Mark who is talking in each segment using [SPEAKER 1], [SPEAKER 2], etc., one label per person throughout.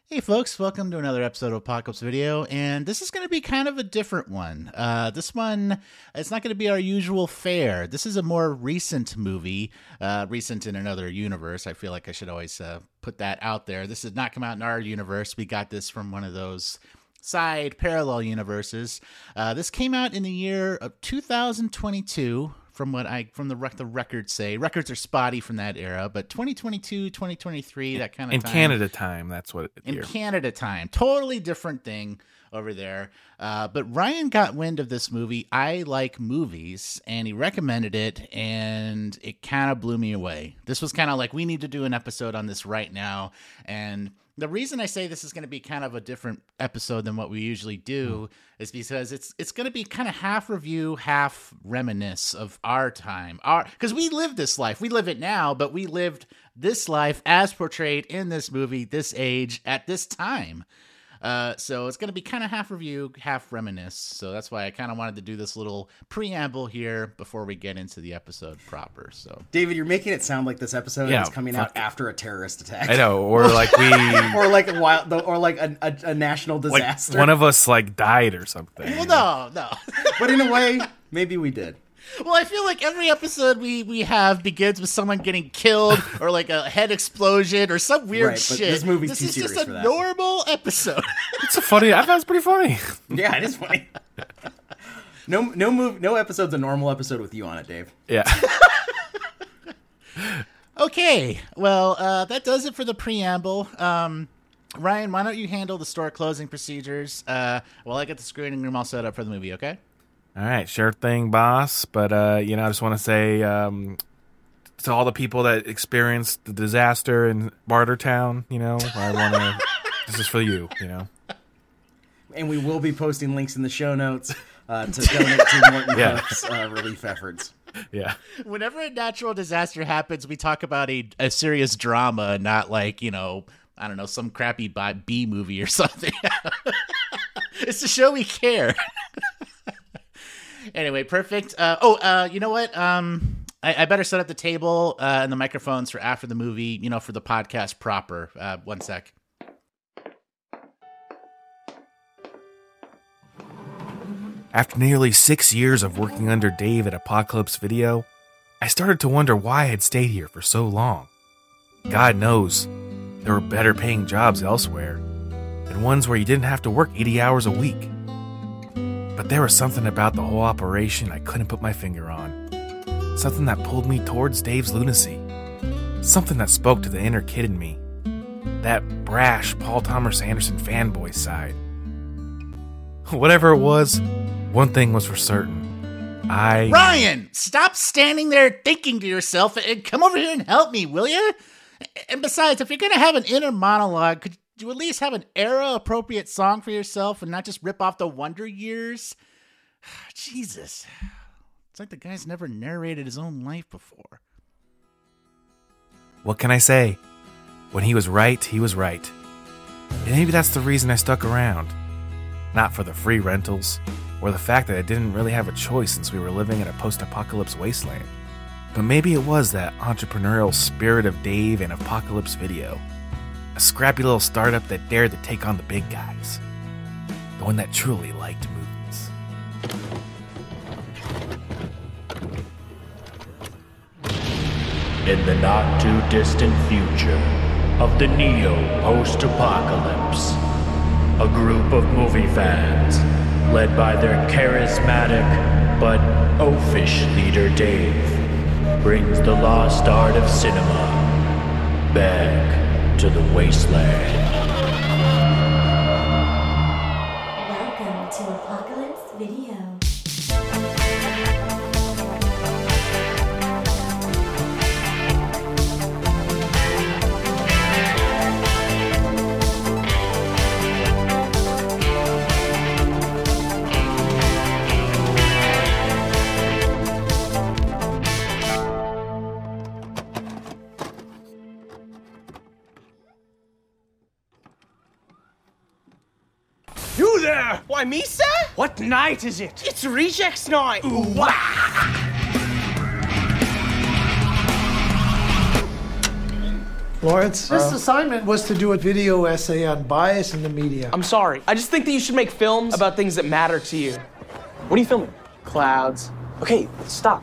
[SPEAKER 1] Hey folks, welcome to another episode of Apocalypse Video, and this is going to be kind of a different one. This one, it's not going to be our usual fare. This is a more recent movie, recent in another universe. I feel like I should always put that out there. This did not come out in our universe. We got this from one of those side parallel universes. This came out in the year of 2022. From the records say. Records are spotty from that era, but 2022, 2023, that kind of
[SPEAKER 2] in
[SPEAKER 1] time.
[SPEAKER 2] Canada time, that's what
[SPEAKER 1] In Canada time. Totally different thing over there. But Ryan got wind of this movie, I Like Movies, and he recommended it, and it kind of blew me away. This was kind of like, we need to do an episode on this right now, and the reason I say this is going to be kind of a different episode than what we usually do is because it's going to be kind of half review, half reminisce of our time. Because we live this life. We live it now, but we lived this life as portrayed in this movie, this age, at this time. So it's going to be kind of half review, half reminisce. So that's why I kind of wanted to do this little preamble here before we get into the episode proper. So,
[SPEAKER 3] David, you're making it sound like this episode is coming out after a terrorist attack.
[SPEAKER 2] I know, or like we,
[SPEAKER 3] or like a national disaster.
[SPEAKER 2] Like one of us like died or something.
[SPEAKER 1] Well, no.
[SPEAKER 3] But in a way, maybe we did.
[SPEAKER 1] Well, I feel like every episode we have begins with someone getting killed or like a head explosion or some weird shit.
[SPEAKER 3] This movie's too
[SPEAKER 1] is
[SPEAKER 3] serious
[SPEAKER 1] just
[SPEAKER 3] for
[SPEAKER 1] a
[SPEAKER 3] that.
[SPEAKER 1] normal episode.
[SPEAKER 2] It's a funny. I thought it was pretty funny.
[SPEAKER 3] Yeah, it is funny. No episode's a normal episode with you on it, Dave.
[SPEAKER 2] Yeah.
[SPEAKER 1] Okay, well, that does it for the preamble. Ryan, why don't you handle the store closing procedures while I get the screening room all set up for the movie, okay?
[SPEAKER 2] All right, sure thing, boss. But I just want to say to all the people that experienced the disaster in Bartertown, I want to. This is for you,
[SPEAKER 3] And we will be posting links in the show notes to donate to Morton Hope's relief efforts.
[SPEAKER 2] Yeah.
[SPEAKER 1] Whenever a natural disaster happens, we talk about a serious drama, not like, I don't know, some crappy B movie or something. It's to show we care. Anyway, perfect. You know what? I better set up the table and the microphones for after the movie, for the podcast proper. One sec.
[SPEAKER 2] After nearly 6 years of working under Dave at Apocalypse Video, I started to wonder why I had stayed here for so long. God knows, there were better paying jobs elsewhere, and ones where you didn't have to work 80 hours a week. But there was something about the whole operation I couldn't put my finger on. Something that pulled me towards Dave's lunacy. Something that spoke to the inner kid in me. That brash Paul Thomas Anderson fanboy side. Whatever it was, one thing was for certain.
[SPEAKER 1] Ryan, stop standing there thinking to yourself and come over here and help me, will you? And besides, if you're going to have an inner monologue, could you at least have an era-appropriate song for yourself and not just rip off the Wonder Years? Jesus. It's like the guy's never narrated his own life before.
[SPEAKER 2] What can I say? When he was right, he was right. And maybe that's the reason I stuck around. Not for the free rentals, or the fact that I didn't really have a choice since we were living in a post-apocalypse wasteland. But maybe it was that entrepreneurial spirit of Dave and Apocalypse Video. A scrappy little startup that dared to take on the big guys. The one that truly liked movies.
[SPEAKER 4] In the not-too-distant future of the neo-post-apocalypse, a group of movie fans, led by their charismatic but oafish leader Dave, brings the lost art of cinema back to the wasteland.
[SPEAKER 5] Welcome to Apocalypse Video.
[SPEAKER 6] You there!
[SPEAKER 7] Why, me, sir?
[SPEAKER 6] What night is it?
[SPEAKER 7] It's Rejects Night!
[SPEAKER 6] Ooh, wah!
[SPEAKER 7] Lawrence, this assignment was to do a video essay on bias in the media.
[SPEAKER 8] I'm sorry. I just think that you should make films about things that matter to you. What are you filming? Clouds. Okay, stop.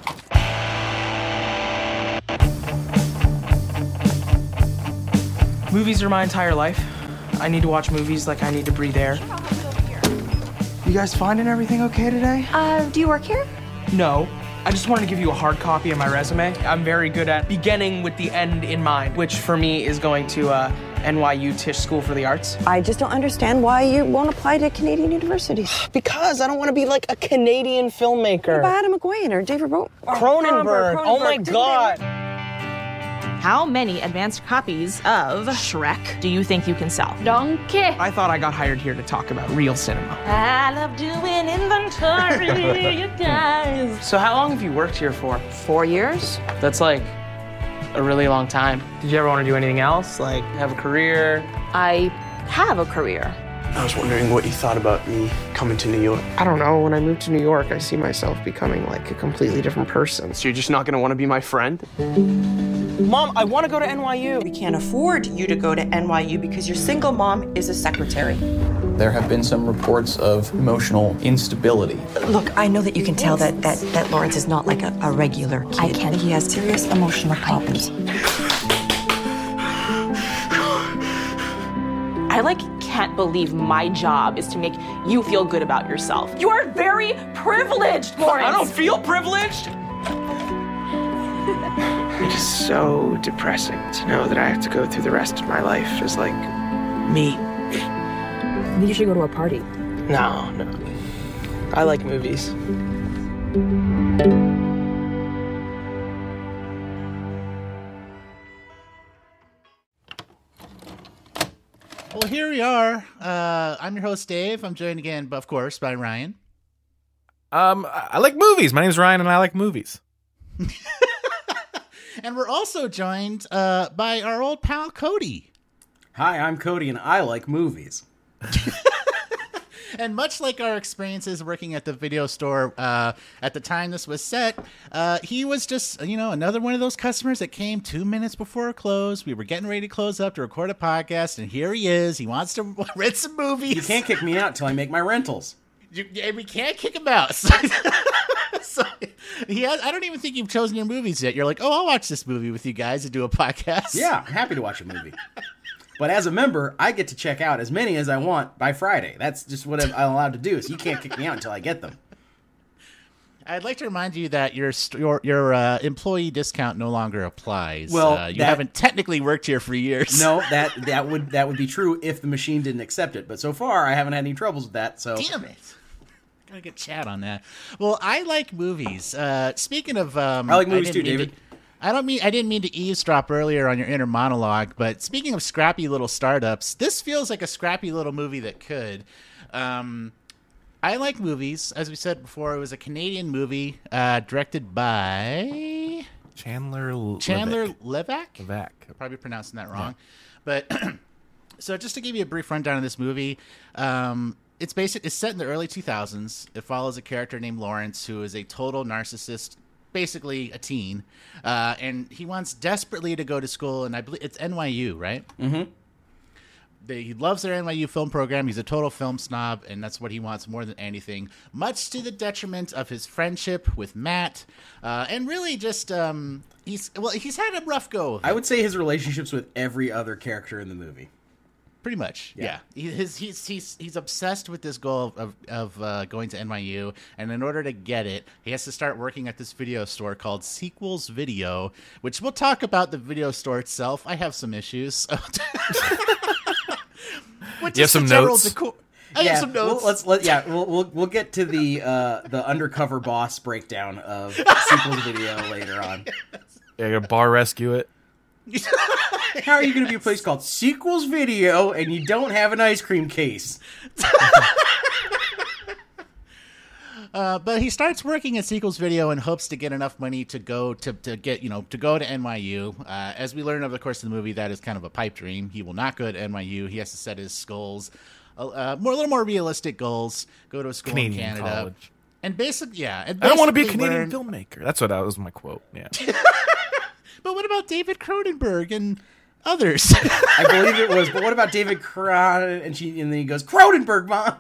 [SPEAKER 8] Movies are my entire life. I need to watch movies like I need to breathe air. You guys finding everything okay today?
[SPEAKER 9] Do you work here?
[SPEAKER 8] No. I just wanted to give you a hard copy of my resume. I'm very good at beginning with the end in mind, which for me is going to NYU Tisch School for the Arts.
[SPEAKER 9] I just don't understand why you won't apply to Canadian universities.
[SPEAKER 8] Because I don't want to be like a Canadian filmmaker.
[SPEAKER 9] What about Adam McGuane or David
[SPEAKER 8] Cronenberg. Oh my God.
[SPEAKER 10] How many advanced copies of Shrek do you think you can sell?
[SPEAKER 11] Donkey.
[SPEAKER 8] I thought I got hired here to talk about real cinema.
[SPEAKER 11] I love doing inventory, you guys.
[SPEAKER 8] So how long have you worked here for?
[SPEAKER 9] 4 years.
[SPEAKER 8] That's like a really long time. Did you ever want to do anything else? Like have a career?
[SPEAKER 9] I have a career.
[SPEAKER 12] I was wondering what you thought about me coming to New York.
[SPEAKER 8] I don't know. When I moved to New York, I see myself becoming like a completely different person.
[SPEAKER 12] So you're just not going to want to be my friend?
[SPEAKER 8] Mom, I want to go to NYU.
[SPEAKER 9] We can't afford you to go to NYU because your single mom is a secretary.
[SPEAKER 13] There have been some reports of emotional instability.
[SPEAKER 9] Look, I know that you can tell that Lawrence is not like a regular kid. I can. He has serious emotional problems.
[SPEAKER 10] I can't believe my job is to make you feel good about yourself. You are very privileged, Lawrence.
[SPEAKER 8] I don't feel privileged. It is so depressing to know that I have to go through the rest of my life just like me.
[SPEAKER 9] You should go to a party.
[SPEAKER 8] No. I like movies.
[SPEAKER 1] Well, here we are. I'm your host, Dave. I'm joined again, of course, by Ryan.
[SPEAKER 2] I like movies. My name's Ryan, and I like movies.
[SPEAKER 1] And we're also joined by our old pal, Cody.
[SPEAKER 3] Hi, I'm Cody, and I like movies.
[SPEAKER 1] And much like our experiences working at the video store at the time this was set, he was just, another one of those customers that came 2 minutes before close. We were getting ready to close up to record a podcast, and here he is. He wants to rent some movies.
[SPEAKER 3] You can't kick me out until I make my rentals.
[SPEAKER 1] We can't kick him out. So I don't even think you've chosen your movies yet. You're like, oh, I'll watch this movie with you guys and do a podcast.
[SPEAKER 3] Yeah, I'm happy to watch a movie. But as a member, I get to check out as many as I want by Friday. That's just what I'm allowed to do. So you can't kick me out until I get them.
[SPEAKER 1] I'd like to remind you that your employee discount no longer applies.
[SPEAKER 3] Well,
[SPEAKER 1] you haven't technically worked here for years.
[SPEAKER 3] No, that would be true if the machine didn't accept it. But so far, I haven't had any troubles with that. So
[SPEAKER 1] damn it. Gotta get Chad on that. Well, I like movies. Speaking of,
[SPEAKER 3] I like movies too, David.
[SPEAKER 1] I didn't mean to eavesdrop earlier on your inner monologue, but speaking of scrappy little startups, this feels like a scrappy little movie that could. I like movies. As we said before, it was a Canadian movie directed by
[SPEAKER 2] Chandler
[SPEAKER 1] Levac.
[SPEAKER 2] I'm
[SPEAKER 1] probably pronouncing that wrong, but so just to give you a brief rundown of this movie. It's set in the early 2000s. It follows a character named Lawrence, who is a total narcissist, basically a teen, and he wants desperately to go to school, and I believe it's NYU, right?
[SPEAKER 3] Mm-hmm.
[SPEAKER 1] He loves their NYU film program. He's a total film snob, and that's what he wants more than anything, much to the detriment of his friendship with Matt, and really just he's had a rough go of it.
[SPEAKER 3] I would say his relationships with every other character in the movie.
[SPEAKER 1] Pretty much, yeah. He's obsessed with this goal of going to NYU, and in order to get it, he has to start working at this video store called Sequels Video, which we'll talk about the video store itself. I have some issues.
[SPEAKER 2] You have some notes?
[SPEAKER 1] I have some notes.
[SPEAKER 3] We'll get to the undercover boss breakdown of Sequels Video later on.
[SPEAKER 2] Yeah, you're gonna bar rescue it.
[SPEAKER 3] How are you going to be a place called Sequels Video and you don't have an ice cream case?
[SPEAKER 1] But he starts working at Sequels Video in hopes to get enough money to go to go to NYU. As we learn over the course of the movie, that is kind of a pipe dream. He will not go to NYU. He has to set his goals, a little more realistic goals. Go to a school
[SPEAKER 2] Canadian
[SPEAKER 1] in Canada,
[SPEAKER 2] college.
[SPEAKER 1] and basically,
[SPEAKER 2] I don't want to be a Canadian filmmaker. That was my quote. Yeah.
[SPEAKER 1] But what about David Cronenberg and others.
[SPEAKER 3] I believe it was. But what about David Cronin? And then he goes, Cronenberg, Mom.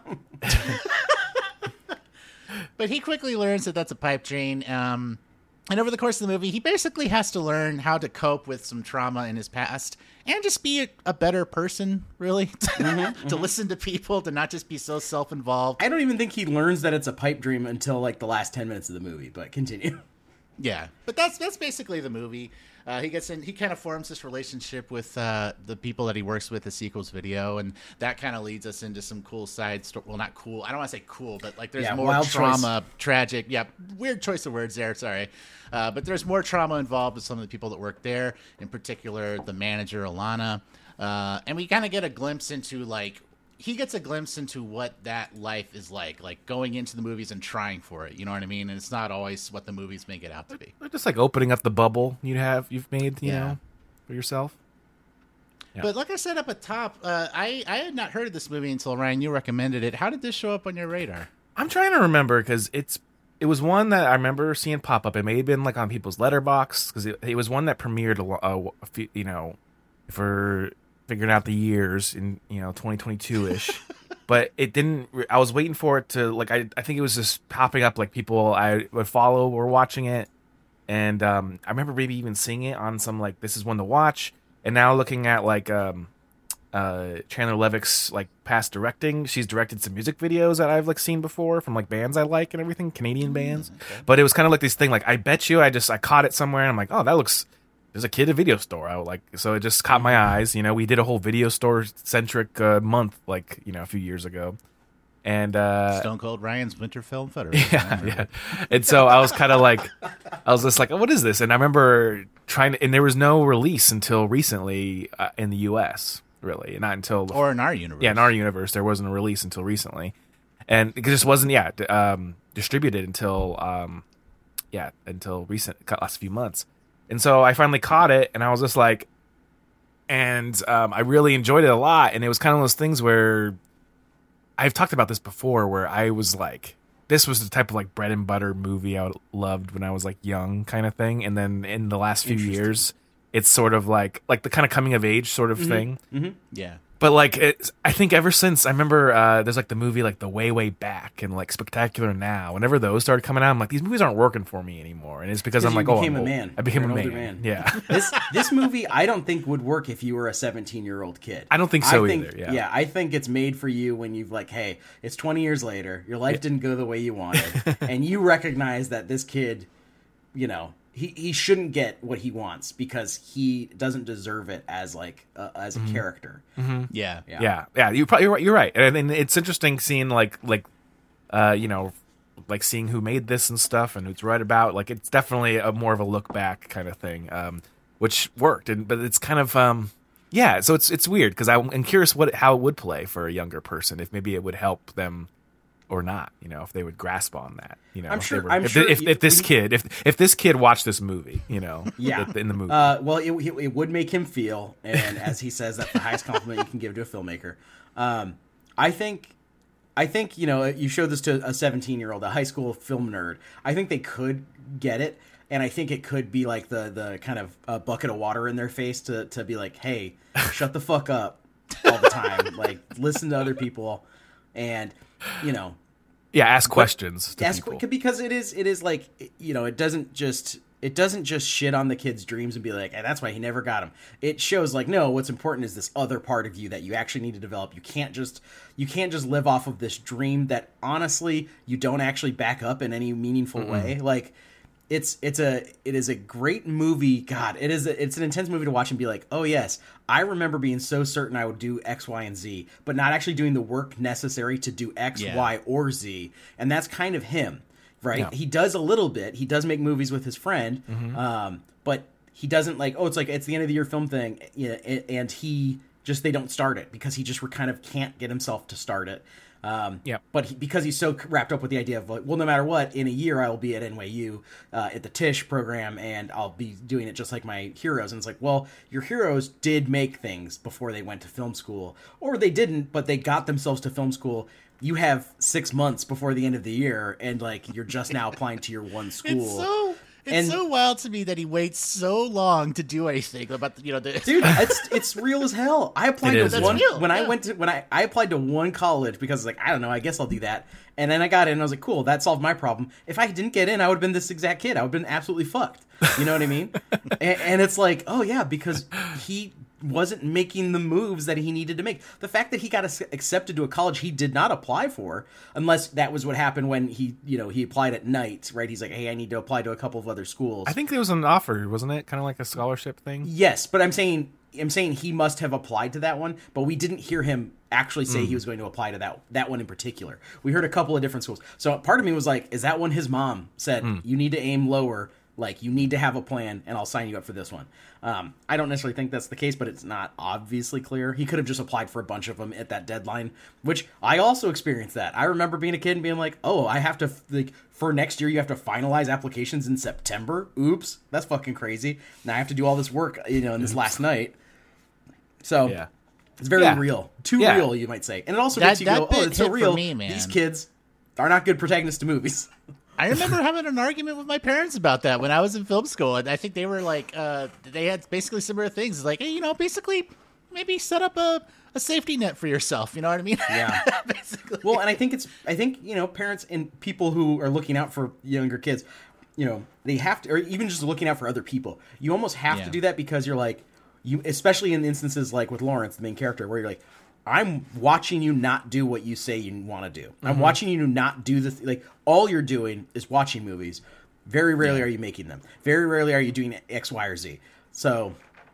[SPEAKER 1] But he quickly learns that that's a pipe dream. And over the course of the movie, he basically has to learn how to cope with some trauma in his past and just be a better person, really. To listen to people, to not just be so self-involved.
[SPEAKER 3] I don't even think he learns that it's a pipe dream until like the last 10 minutes of the movie, but continue.
[SPEAKER 1] Yeah, but that's basically the movie. He kind of forms this relationship with the people that he works with at Sequels Video, and that kind of leads us into some cool side story. Well, not cool. I don't want to say cool, but like there's more trauma, tragic. Yeah, weird choice of words there. Sorry. But there's more trauma involved with some of the people that work there, in particular the manager, Alana. And we kind of get a glimpse into he gets a glimpse into what that life is like going into the movies and trying for it. You know what I mean? And it's not always what the movies make it out to be.
[SPEAKER 2] They're just like opening up the bubble you've made, you know, for yourself. Yeah.
[SPEAKER 1] But like I said up at top, I had not heard of this movie until Ryan, you recommended it. How did this show up on your radar?
[SPEAKER 2] I'm trying to remember because it was one that I remember seeing pop up. It may have been like on people's letterbox because it was one that premiered a few, you know, for figuring out the years in 2022-ish. But it didn't. I was waiting for it to I think it was just popping up like people I would follow were watching it, and I remember maybe even seeing it on some this is one to watch. And now looking at Chandler Levick's past directing, she's directed some music videos that I've seen before from bands I like and everything, Canadian bands. Okay. But it was kind of this thing I bet you I caught it somewhere and I'm like, oh, that looks. There's a kid at a video store. So it just caught my eyes. You know, we did a whole video store centric month a few years ago, and
[SPEAKER 1] Stone Cold Ryan's Winter Film Federation.
[SPEAKER 2] Yeah. And so I was kind of I was just oh, what is this? And I remember and there was no release until recently in the U.S. Really, not until
[SPEAKER 1] or in our universe.
[SPEAKER 2] Yeah, in our universe, there wasn't a release until recently, and it just wasn't distributed until last few months. And so I finally caught it, and I was just I really enjoyed it a lot. And it was kind of those things where I've talked about this before, where I was this was the type of bread and butter movie I loved when I was young kind of thing. And then in the last few years, it's sort of like the kind of coming of age sort of thing.
[SPEAKER 3] Mm-hmm.
[SPEAKER 1] Yeah.
[SPEAKER 2] But I think ever since I remember there's the movie The Way, Way Back and Spectacular Now. Whenever those started coming out, I'm these movies aren't working for me anymore. And it's because I'm
[SPEAKER 3] I became
[SPEAKER 2] a man. Yeah.
[SPEAKER 3] This movie I don't think would work if you were a 17-year-old kid.
[SPEAKER 2] I don't think so either. Yeah.
[SPEAKER 3] I think it's made for you when you've hey, it's 20 years later, your life didn't go the way you wanted, and you recognize that this kid, he shouldn't get what he wants because he doesn't deserve it as a character.
[SPEAKER 2] Mm-hmm.
[SPEAKER 1] Yeah.
[SPEAKER 2] You're right. And it's interesting seeing seeing who made this and stuff and who's right about. It's definitely a more of a look back kind of thing, which worked. But it's kind of So it's weird because I'm curious how it would play for a younger person, if maybe it would help them. Or not, if they would grasp on that, if this kid watched this movie, in the movie.
[SPEAKER 3] Well, it would make him feel, and as he says, that's the highest compliment you can give to a filmmaker. I think you showed this to a 17-year-old, a high school film nerd. I think they could get it, and I think it could be the kind of bucket of water in their face to be hey, shut the fuck up all the time, listen to other people, and.
[SPEAKER 2] Ask questions to people.
[SPEAKER 3] Because it is it doesn't just shit on the kid's dreams and be hey, that's why he never got him. It shows no, what's important is this other part of you that you actually need to develop. You can't just live off of this dream that honestly you don't actually back up in any meaningful way. It is a great movie. God, it's an intense movie to watch and be oh yes, I remember being so certain I would do X, Y, and Z, but not actually doing the work necessary to do X, Y, or Z. And that's kind of him, right? Yeah. He does a little bit. He does make movies with his friend, but he doesn't it's the end of the year film thing, and they don't start it because he just kind of can't get himself to start it. But because he's so wrapped up with the idea of no matter what, in a year I will be at NYU at the Tisch program, and I'll be doing it just like my heroes. And it's your heroes did make things before they went to film school, or they didn't, but they got themselves to film school. You have 6 months before the end of the year, and you're just now applying to your one school.
[SPEAKER 1] It's so wild to me that he waits so long to do anything about
[SPEAKER 3] dude. It's real as hell. I applied to one when I applied to one college because like I don't know. I guess I'll do that. And then I got in and I was like, cool, that solved my problem. If I didn't get in, I would have been this exact kid. I would have been absolutely fucked. You know what I mean? and it's like, oh yeah, because he wasn't making the moves that he needed to make. The fact that he got accepted to a college he did not apply for, unless that was what happened when he applied at night, right? He's like, hey, I need to apply to a couple of other schools.
[SPEAKER 2] I think there was an offer, wasn't it? Kind of like a scholarship thing?
[SPEAKER 3] Yes, but I'm saying he must have applied to that one, but we didn't hear him actually say he was going to apply to that one in particular. We heard a couple of different schools. So part of me was like, is that one his mom said, you need to aim lower, like you need to have a plan, and I'll sign you up for this one. I don't necessarily think that's the case, but it's not obviously clear. He could have just applied for a bunch of them at that deadline, which I also experienced that. I remember being a kid and being like, oh, I have to, like, for next year, you have to finalize applications in September? Oops, that's fucking crazy. Now I have to do all this work, in this last night. So it's very real. Too real, you might say. And it also makes you go, oh, it's so real.
[SPEAKER 1] Me, man.
[SPEAKER 3] These kids are not good protagonists to movies.
[SPEAKER 1] I remember having an argument with my parents about that when I was in film school. And I think they were like, they had basically similar things. It's like, hey, basically maybe set up a safety net for yourself. You know what I mean?
[SPEAKER 3] Yeah. Basically. Well, and I think parents and people who are looking out for younger kids, they have to, or even just looking out for other people. You almost have to do that because you're like, especially in instances like with Lawrence, the main character, where you're like, I'm watching you not do what you say you want to do. I'm watching you not do like all you're doing is watching movies. Very rarely are you making them. Very rarely are you doing X, Y, or Z. So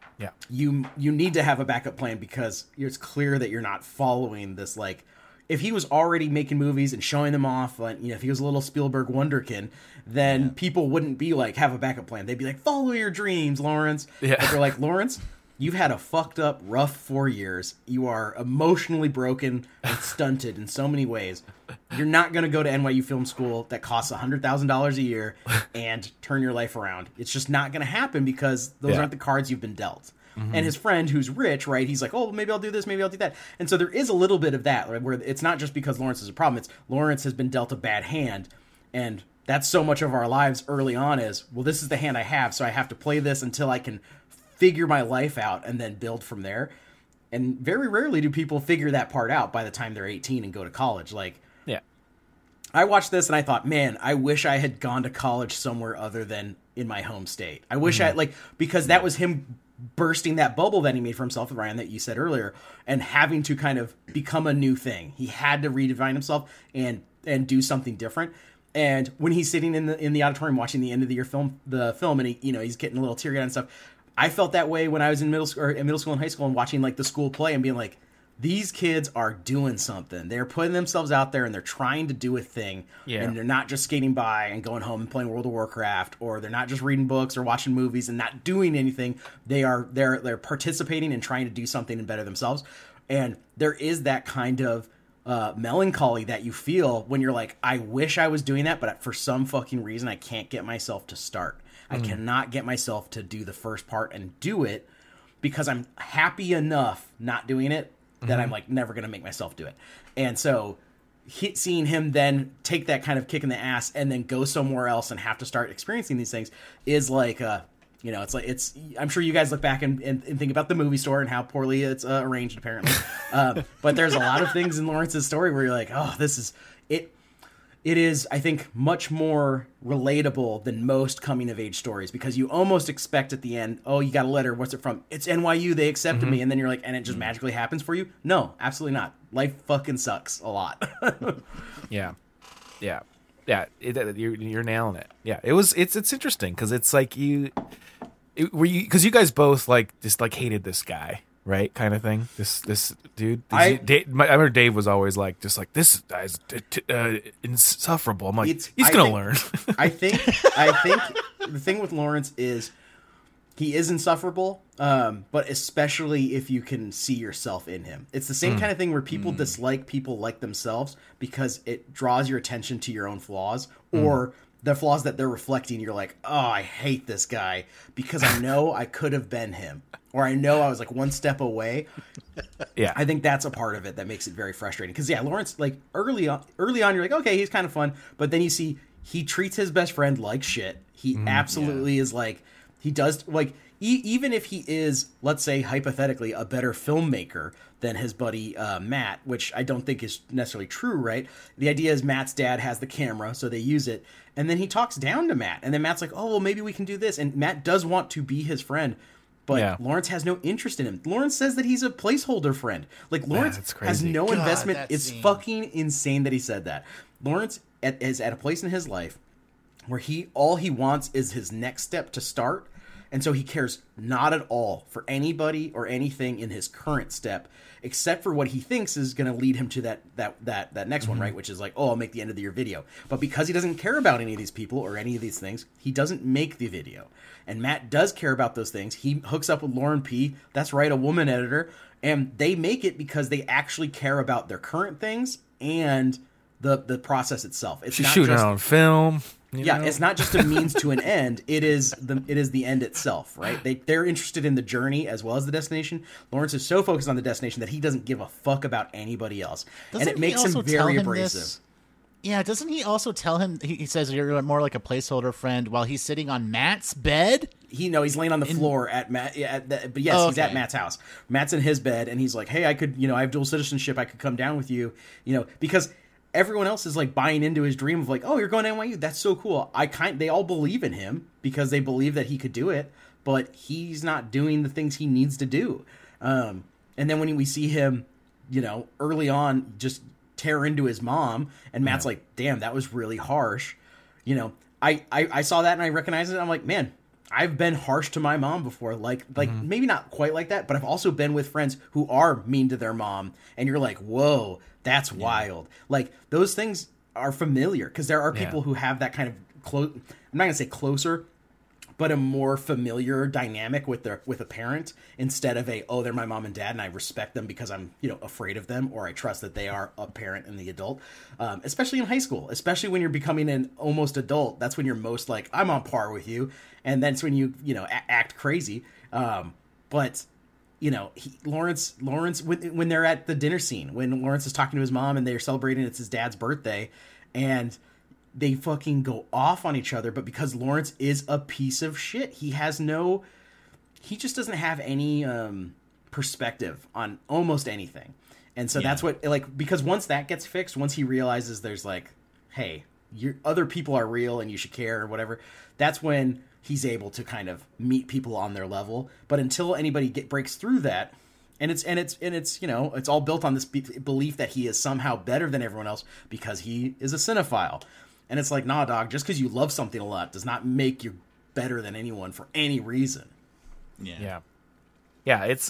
[SPEAKER 3] you need to have a backup plan because it's clear that you're not following this. Like, if he was already making movies and showing them off, like, if he was a little Spielberg wonderkin, then people wouldn't be like, have a backup plan. They'd be like, follow your dreams, Lawrence. Yeah. But they're like, Lawrence, you've had a fucked up, rough 4 years. You are emotionally broken and stunted in so many ways. You're not going to go to NYU Film School that costs $100,000 a year and turn your life around. It's just not going to happen because those aren't the cards you've been dealt. And his friend who's rich, right, he's like, oh, maybe I'll do this, maybe I'll do that. And so there is a little bit of that, right, where it's not just because Lawrence is a problem. It's Lawrence has been dealt a bad hand. And that's so much of our lives early on is, well, this is the hand I have, so I have to play this until I can figure my life out and then build from there. And very rarely do people figure that part out by the time they're 18 and go to college. Like, I watched this and I thought, man, I wish I had gone to college somewhere other than in my home state. I wish because that was him bursting that bubble that he made for himself, Ryan, that you said earlier, and having to kind of become a new thing. He had to redefine himself and do something different. And when he's sitting in the auditorium watching the end of the year film, and he's getting a little teary-eyed and stuff, I felt that way when I was in middle school and high school and watching like the school play and being like, these kids are doing something. They're putting themselves out there and they're trying to do a thing. Yeah. And they're not just skating by and going home and playing World of Warcraft, or they're not just reading books or watching movies and not doing anything. They're participating and trying to do something and better themselves. And there is that kind of melancholy that you feel when you're like, I wish I was doing that, but for some fucking reason I can't get myself to start. I cannot get myself to do the first part and do it because I'm happy enough not doing it that I'm like never going to make myself do it. And so seeing him then take that kind of kick in the ass and then go somewhere else and have to start experiencing these things is like, I'm sure you guys look back and think about The Movie Store and how poorly it's arranged apparently. But there's a lot of things in Lawrence's story where you're like, oh, this is it. It is, I think, much more relatable than most coming-of-age stories because you almost expect at the end, oh, you got a letter, what's it from? It's NYU, they accepted me, and then you're like, and it just magically happens for you? No, absolutely not. Life fucking sucks a lot.
[SPEAKER 2] Yeah. You're nailing it. Yeah, it's interesting because it's like because you guys both just hated this guy. Right, kind of thing. This dude. I remember Dave was always like, this guy's insufferable. I'm like, he's gonna learn.
[SPEAKER 3] I think the thing with Lawrence is he is insufferable, but especially if you can see yourself in him. It's the same kind of thing where people dislike people like themselves because it draws your attention to your own flaws or the flaws that they're reflecting. You're like, oh, I hate this guy because I know I could have been him. Or I know I was like one step away.
[SPEAKER 2] Yeah,
[SPEAKER 3] I think that's a part of it that makes it very frustrating. Because Lawrence, like early on, you're like, okay, he's kind of fun, but then you see he treats his best friend like shit. He absolutely is like, he does, like, even if he is, let's say, hypothetically, a better filmmaker than his buddy Matt, which I don't think is necessarily true, right? The idea is Matt's dad has the camera, so they use it, and then he talks down to Matt, and then Matt's like, oh, well, maybe we can do this, and Matt does want to be his friend, but Lawrence has no interest in him. Lawrence says that he's a placeholder friend. Like, Lawrence has no investment. It's fucking insane that he said that. Lawrence is at a place in his life where all he wants is his next step to start, and so he cares not at all for anybody or anything in his current step, except for what he thinks is going to lead him to that next one, right? Which is like, oh, I'll make the end of the year video. But because he doesn't care about any of these people or any of these things, he doesn't make the video. And Matt does care about those things. He hooks up with Lauren P. That's right, a woman editor. And they make it because they actually care about their current things and the process itself.
[SPEAKER 2] She's shooting on film. You know?
[SPEAKER 3] It's not just a means to an end. It is the end itself, right? They're interested in the journey as well as the destination. Lawrence is so focused on the destination that he doesn't give a fuck about anybody else, and it makes him very abrasive.
[SPEAKER 1] Yeah, doesn't he also tell him? He says you're more like a placeholder friend while he's sitting on Matt's bed.
[SPEAKER 3] He's laying on the floor at Matt. But yes, he's at Matt's house. Matt's in his bed, and he's like, "Hey, I could, I have dual citizenship. I could come down with you, because." Everyone else is like buying into his dream of like, oh, you're going to NYU. That's so cool. They all believe in him because they believe that he could do it, but he's not doing the things he needs to do. And then when we see him, early on just tear into his mom, and Matt's like, damn, that was really harsh. I saw that and I recognized it. I'm like, man, I've been harsh to my mom before. Like maybe not quite like that, but I've also been with friends who are mean to their mom, and you're like, whoa, that's wild. Like, those things are familiar because there are people who have that kind of I'm not gonna say closer, but a more familiar dynamic with a parent instead of they're my mom and dad and I respect them because I'm afraid of them, or I trust that they are a parent and the adult. Especially in high school, especially when you're becoming an almost adult, that's when you're most like, I'm on par with you, and that's when you act crazy. But Lawrence, when they're at the dinner scene, when Lawrence is talking to his mom and they're celebrating it's his dad's birthday, and they fucking go off on each other, but because Lawrence is a piece of shit, he just doesn't have any perspective on almost anything. And so that's what, because once that gets fixed, once he realizes there's like, hey, other people are real and you should care or whatever, that's when he's able to kind of meet people on their level. But until anybody breaks through that, and it's it's all built on this belief that he is somehow better than everyone else because he is a cinephile. And it's like, nah, dog, just because you love something a lot does not make you better than anyone for any reason.
[SPEAKER 2] Yeah. It's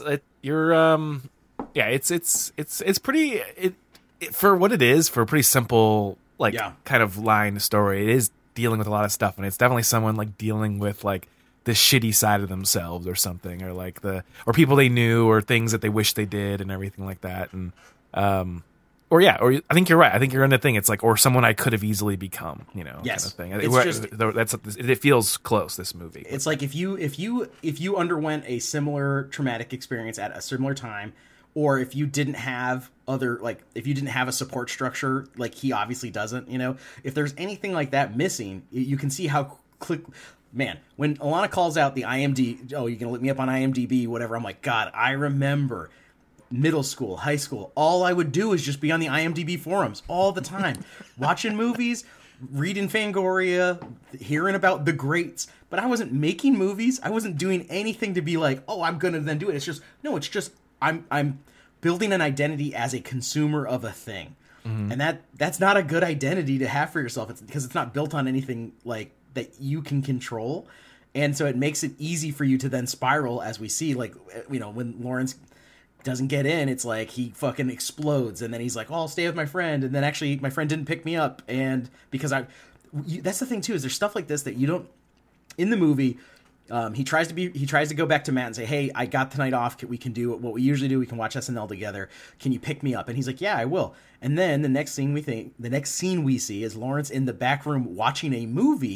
[SPEAKER 2] pretty, for what it is, for a pretty simple, kind of line story. It is dealing with a lot of stuff, and it's definitely someone like dealing with like the shitty side of themselves or something, or like or people they knew, or things that they wish they did, and everything like that. And or I think you're right. I think you're in the thing. It's like, or someone I could have easily become,
[SPEAKER 3] yes,
[SPEAKER 2] kind of thing. It feels close. This movie.
[SPEAKER 3] It's like if you underwent a similar traumatic experience at a similar time, or if you didn't have if you didn't have a support structure, like he obviously doesn't, if there's anything like that missing, you can see how man, when Alana calls out the IMDb, oh, you can look me up on IMDb, whatever. I'm like, God, I remember middle school, high school. All I would do is just be on the IMDb forums all the time, watching movies, reading Fangoria, hearing about the greats. But I wasn't making movies. I wasn't doing anything to be like, oh, I'm going to then do it. It's just, I'm building an identity as a consumer of a thing. Mm-hmm. And that's not a good identity to have for yourself. It's because it's not built on anything like that you can control. And so it makes it easy for you to then spiral, as we see, like, when Lawrence doesn't get in, it's like he fucking explodes, and then he's like, oh, I'll stay with my friend, and then actually my friend didn't pick me up, and because that's the thing too, is there's stuff like this that you don't in the movie. He tries to go back to Matt and say, hey, I got tonight off, we can do what we usually do, we can watch SNL together, can you pick me up? And he's like, yeah, I will. And then the next scene we see is Lawrence in the back room watching a movie,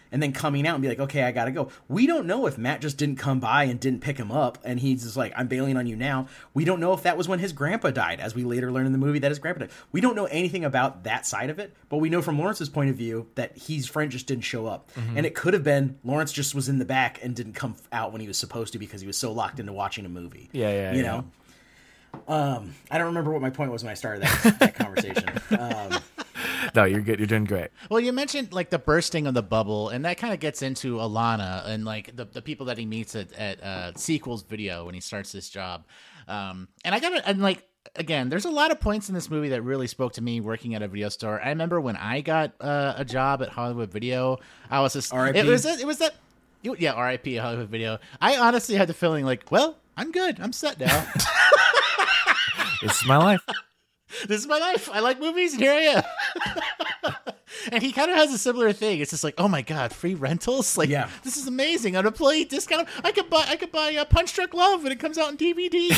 [SPEAKER 3] and then coming out and be like, okay, I gotta go. We don't know if Matt just didn't come by and didn't pick him up, and he's just like, I'm bailing on you now. We don't know if that was when his grandpa died, as we later learn in the movie that his grandpa died. We don't know anything about that side of it, but we know from Lawrence's point of view that his friend just didn't show up. And it could have been Lawrence just was in the back and didn't come out when he was supposed to because he was so locked into watching a movie. You know? I don't remember what my point was when I started that conversation.
[SPEAKER 2] No, you're good. You're doing great.
[SPEAKER 1] Well, you mentioned like the bursting of the bubble, and that kind of gets into Alana and like the people that he meets at Sequels Video when he starts this job. And again, there's a lot of points in this movie that really spoke to me working at a video store. I remember when I got a job at Hollywood Video, I was just
[SPEAKER 3] R.I.P.
[SPEAKER 1] Yeah, R.I.P. Hollywood Video. I honestly had the feeling like, well, I'm good. I'm set now.
[SPEAKER 2] This is my life.
[SPEAKER 1] This is my life. I like movies, and here I am. And he kind of has a similar thing. It's just like, oh my god, free rentals! Like, this is amazing. On a play discount, I could buy Punch Drunk Love when it comes out on DVD.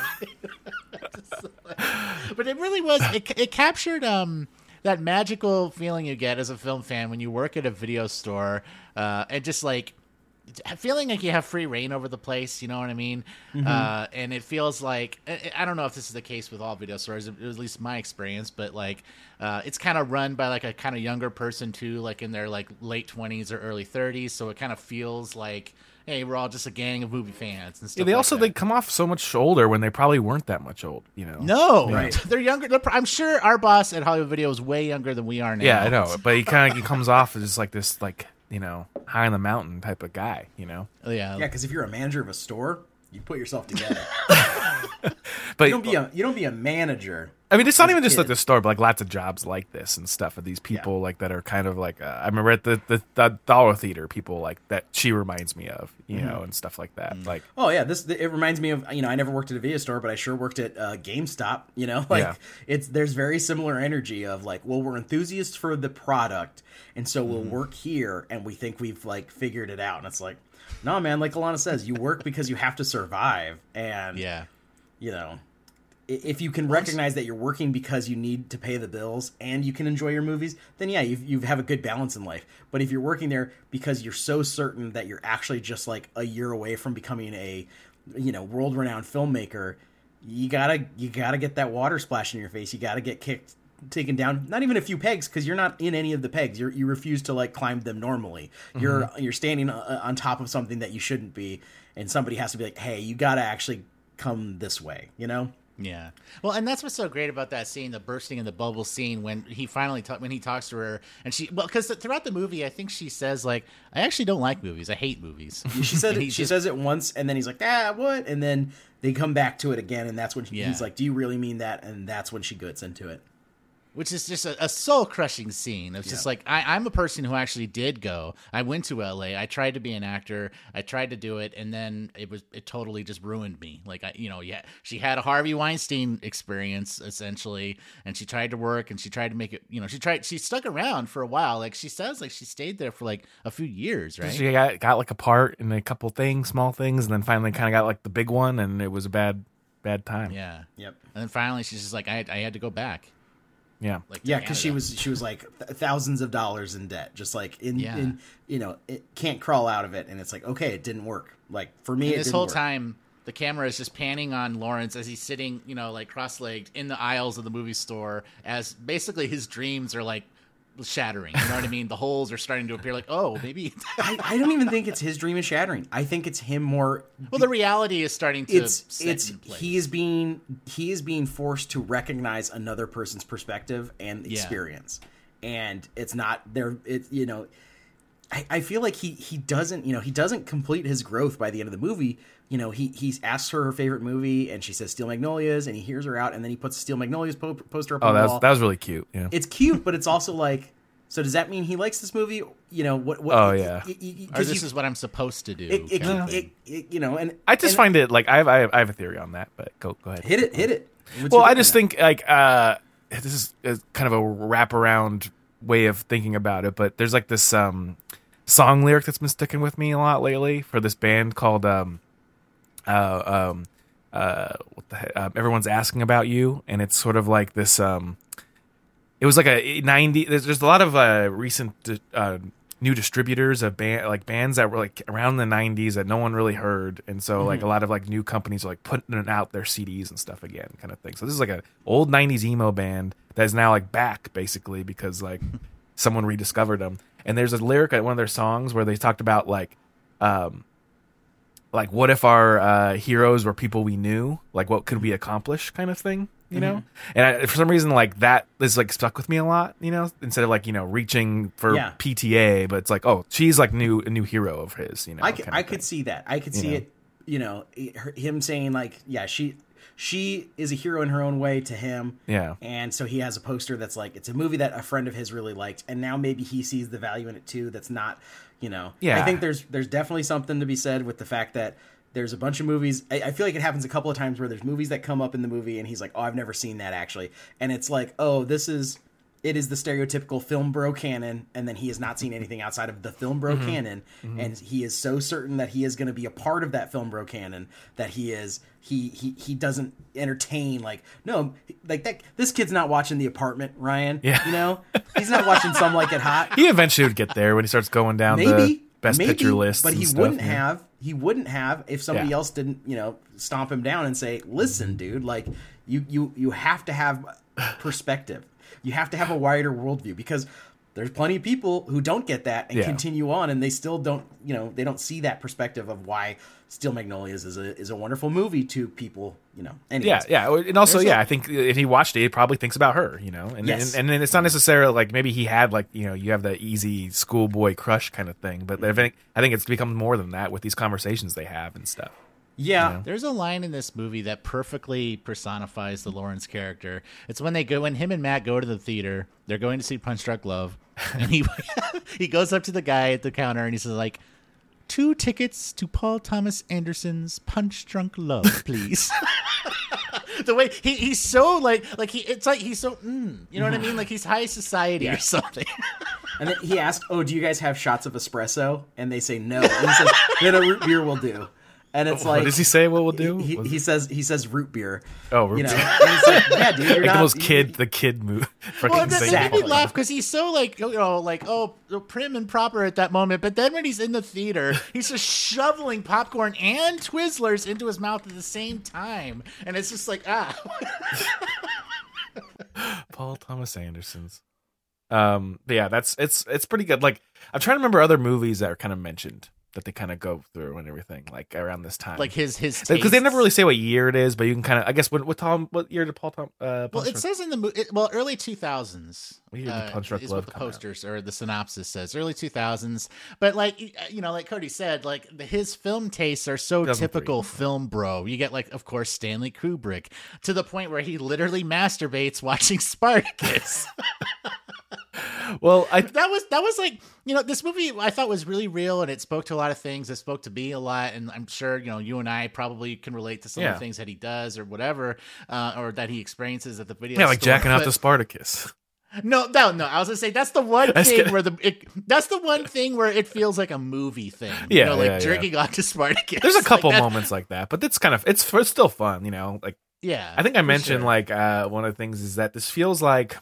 [SPEAKER 1] But it really was. It captured that magical feeling you get as a film fan when you work at a video store, and just like feeling like you have free reign over the place, you know what I mean? And it feels like, I don't know if this is the case with all video stores, it was at least my experience, but like it's kind of run by like a kind of younger person too, like in their like late 20s or early 30s, so it kind of feels like, hey, we're all just a gang of movie fans and stuff.
[SPEAKER 2] Yeah, they come off so much older when they probably weren't that much old, you know?
[SPEAKER 1] No, right. They're younger. I'm sure our boss at Hollywood Video is way younger than we are now.
[SPEAKER 2] Yeah, I know, but he comes off as just like this, like, you know, high on the mountain type of guy, you know?
[SPEAKER 1] Yeah.
[SPEAKER 3] Yeah, because if you're a manager of a store, you put yourself together.
[SPEAKER 2] But
[SPEAKER 3] you don't be a manager.
[SPEAKER 2] I mean, it's not even just like the store, but like lots of jobs like this and stuff of these people like that are kind of like I remember at the Dollar Theater, people like that she reminds me of, you know, and stuff like that. Like,
[SPEAKER 3] oh yeah, it reminds me of, you know, I never worked at a video store, but I sure worked at GameStop. You know, like there's very similar energy of like, well, we're enthusiasts for the product, and so we'll work here, and we think we've like figured it out, and it's like, no, man, like Alana says, you work because you have to survive, and you know, if you can recognize that you're working because you need to pay the bills and you can enjoy your movies, then yeah, you have a good balance in life. But if you're working there because you're so certain that you're actually just like a year away from becoming a, you know, world-renowned filmmaker, you gotta get that water splash in your face. You gotta get taken down, not even a few pegs, because you're not in any of the pegs. You refuse to like climb them normally. You're standing on top of something that you shouldn't be, and somebody has to be like, hey, you gotta actually come this way, you know?
[SPEAKER 1] Yeah. Well, and that's what's so great about that scene, the bursting in the bubble scene, when he finally when he talks to her, and because throughout the movie, I think she says like, I actually don't like movies. I hate movies.
[SPEAKER 3] She says it once, and then he's like, what? And then they come back to it again, and that's when he's like, do you really mean that? And that's when she gets into it.
[SPEAKER 1] Which is just a soul-crushing scene. It's just like, I'm a person who actually did go. I went to LA. I tried to be an actor. I tried to do it, and then it totally just ruined me. Like, she had a Harvey Weinstein experience, essentially, and she tried to work, and she tried to make it, you know, she stuck around for a while. Like, she says, like, she stayed there for, like, a few years, right?
[SPEAKER 2] She got like, a part in a couple things, small things, and then finally kind of got, like, the big one, and it was a bad time.
[SPEAKER 1] Yeah.
[SPEAKER 3] Yep.
[SPEAKER 1] And then finally, she's just like, I had to go back.
[SPEAKER 2] Yeah,
[SPEAKER 3] because she was like thousands of dollars in debt, just like in you know, it can't crawl out of it, and it's like, okay, it didn't work. Like for me,
[SPEAKER 1] this whole time the camera is just panning on Lawrence as he's sitting, you know, like cross-legged in the aisles of the movie store, as basically his dreams are like shattering. You know what I mean? The holes are starting to appear. Like, oh, maybe
[SPEAKER 3] I don't even think it's his dream is shattering. I think it's him more.
[SPEAKER 1] Well, the reality is starting to.
[SPEAKER 3] He is being forced to recognize another person's perspective and experience, and it's not there. It's, you know, I feel like he doesn't complete his growth by the end of the movie. You know, he asks her favorite movie, and she says Steel Magnolias, and he hears her out, and then he puts Steel Magnolias poster up on the wall.
[SPEAKER 2] That was really cute. Yeah,
[SPEAKER 3] it's cute, but it's also like, so does that mean he likes this movie? You know what?
[SPEAKER 1] Oh yeah, or this is what I'm supposed to do.
[SPEAKER 3] You know, and
[SPEAKER 2] I just find it like I have a theory on that, but go ahead.
[SPEAKER 3] Hit it.
[SPEAKER 2] Well, I just think like this is kind of a wraparound way of thinking about it, but there's like this song lyric that's been sticking with me a lot lately for this band called what the heck? Everyone's Asking About You, and it's sort of like this it was like a 90. There's a lot of recent new distributors of bands that were like around the 90s that no one really heard, and so like a lot of like new companies are like putting out their CDs and stuff again, kind of thing. So this is like an old 90s emo band that is now like back basically because like someone rediscovered them. And there's a lyric at one of their songs where they talked about like what if our heroes were people we knew, like what could we accomplish, kind of thing. You know, and for some reason, like that is like stuck with me a lot. You know, instead of like reaching for PTA, but it's like, oh, she's like a new hero of his. You know,
[SPEAKER 3] I could see that. I could see it. Him saying like, yeah, she is a hero in her own way to him.
[SPEAKER 2] Yeah,
[SPEAKER 3] and so he has a poster that's like it's a movie that a friend of his really liked, and now maybe he sees the value in it too. That's not,
[SPEAKER 2] Yeah,
[SPEAKER 3] I think there's definitely something to be said with the fact that. There's a bunch of movies. I feel like it happens a couple of times where there's movies that come up in the movie and he's like, oh, I've never seen that actually. And it's like, oh, it is the stereotypical film bro canon. And then he has not seen anything outside of the film bro canon. And he is so certain that he is going to be a part of that film bro canon that he doesn't entertain like, no, like that. This kid's not watching The Apartment, Ryan.
[SPEAKER 2] Yeah.
[SPEAKER 3] He's not watching Some Like It Hot.
[SPEAKER 2] He eventually would get there when he starts going down the best picture list.
[SPEAKER 3] But he wouldn't have if somebody else didn't, stomp him down and say, listen, dude, like you have to have perspective. You have to have a wider worldview because there's plenty of people who don't get that and continue on and they still don't, they don't see that perspective of why Steel Magnolias is a wonderful movie to people, Anyways.
[SPEAKER 2] Yeah. And also, I think if he watched it, he probably thinks about her, and then it's not necessarily like maybe he had like, you have the easy schoolboy crush kind of thing, but I think it's become more than that with these conversations they have and stuff.
[SPEAKER 3] Yeah.
[SPEAKER 1] There's a line in this movie that perfectly personifies the Lawrence character. It's when him and Matt go to the theater, they're going to see Punch Drunk Love, and he goes up to the guy at the counter and he says like, 2 tickets to Paul Thomas Anderson's Punch Drunk Love, please. The way he's so it's like he's so you know what I mean? Like he's high society or something.
[SPEAKER 3] And then he asked, "Oh, do you guys have shots of espresso?" And they say no. And he says, "Then a root beer will do." And it's like,
[SPEAKER 2] what does he say? What we'll do?
[SPEAKER 3] He says root beer.
[SPEAKER 2] Oh, root beer.
[SPEAKER 3] And it's like, yeah, dude, you're
[SPEAKER 2] like
[SPEAKER 3] not
[SPEAKER 2] the kid move.
[SPEAKER 1] Well, that made me laugh because he's so prim and proper at that moment. But then when he's in the theater, he's just shoveling popcorn and Twizzlers into his mouth at the same time, and it's just like
[SPEAKER 2] Paul Thomas Anderson's. But yeah, it's pretty good. Like I'm trying to remember other movies that are kind of mentioned that they kind of go through and everything, like around this time,
[SPEAKER 1] like his
[SPEAKER 2] because they never really say what year it is, but you can kind of, I guess, what year did Paul Tom?
[SPEAKER 1] Well, it says in the movie, early 2000s.
[SPEAKER 2] What year did Punch Drunk
[SPEAKER 1] is
[SPEAKER 2] Love
[SPEAKER 1] what the posters or the synopsis says, early 2000s. But like like Cody said, like his film tastes are so typical film bro. You get like, of course, Stanley Kubrick to the point where he literally masturbates watching Spartacus.
[SPEAKER 2] Well,
[SPEAKER 1] that was like, this movie I thought was really real and it spoke to a lot of things. It spoke to me a lot, and I'm sure you and I probably can relate to some of the things that he does or whatever, or that he experiences at the video store.
[SPEAKER 2] Like jacking off to Spartacus.
[SPEAKER 1] No. I was gonna say that's the one thing where that's the one thing where it feels like a movie thing. Jerking off to Spartacus.
[SPEAKER 2] There's a couple moments like that, but it's kind of it's still fun. Like I think I mentioned one of the things is that this feels like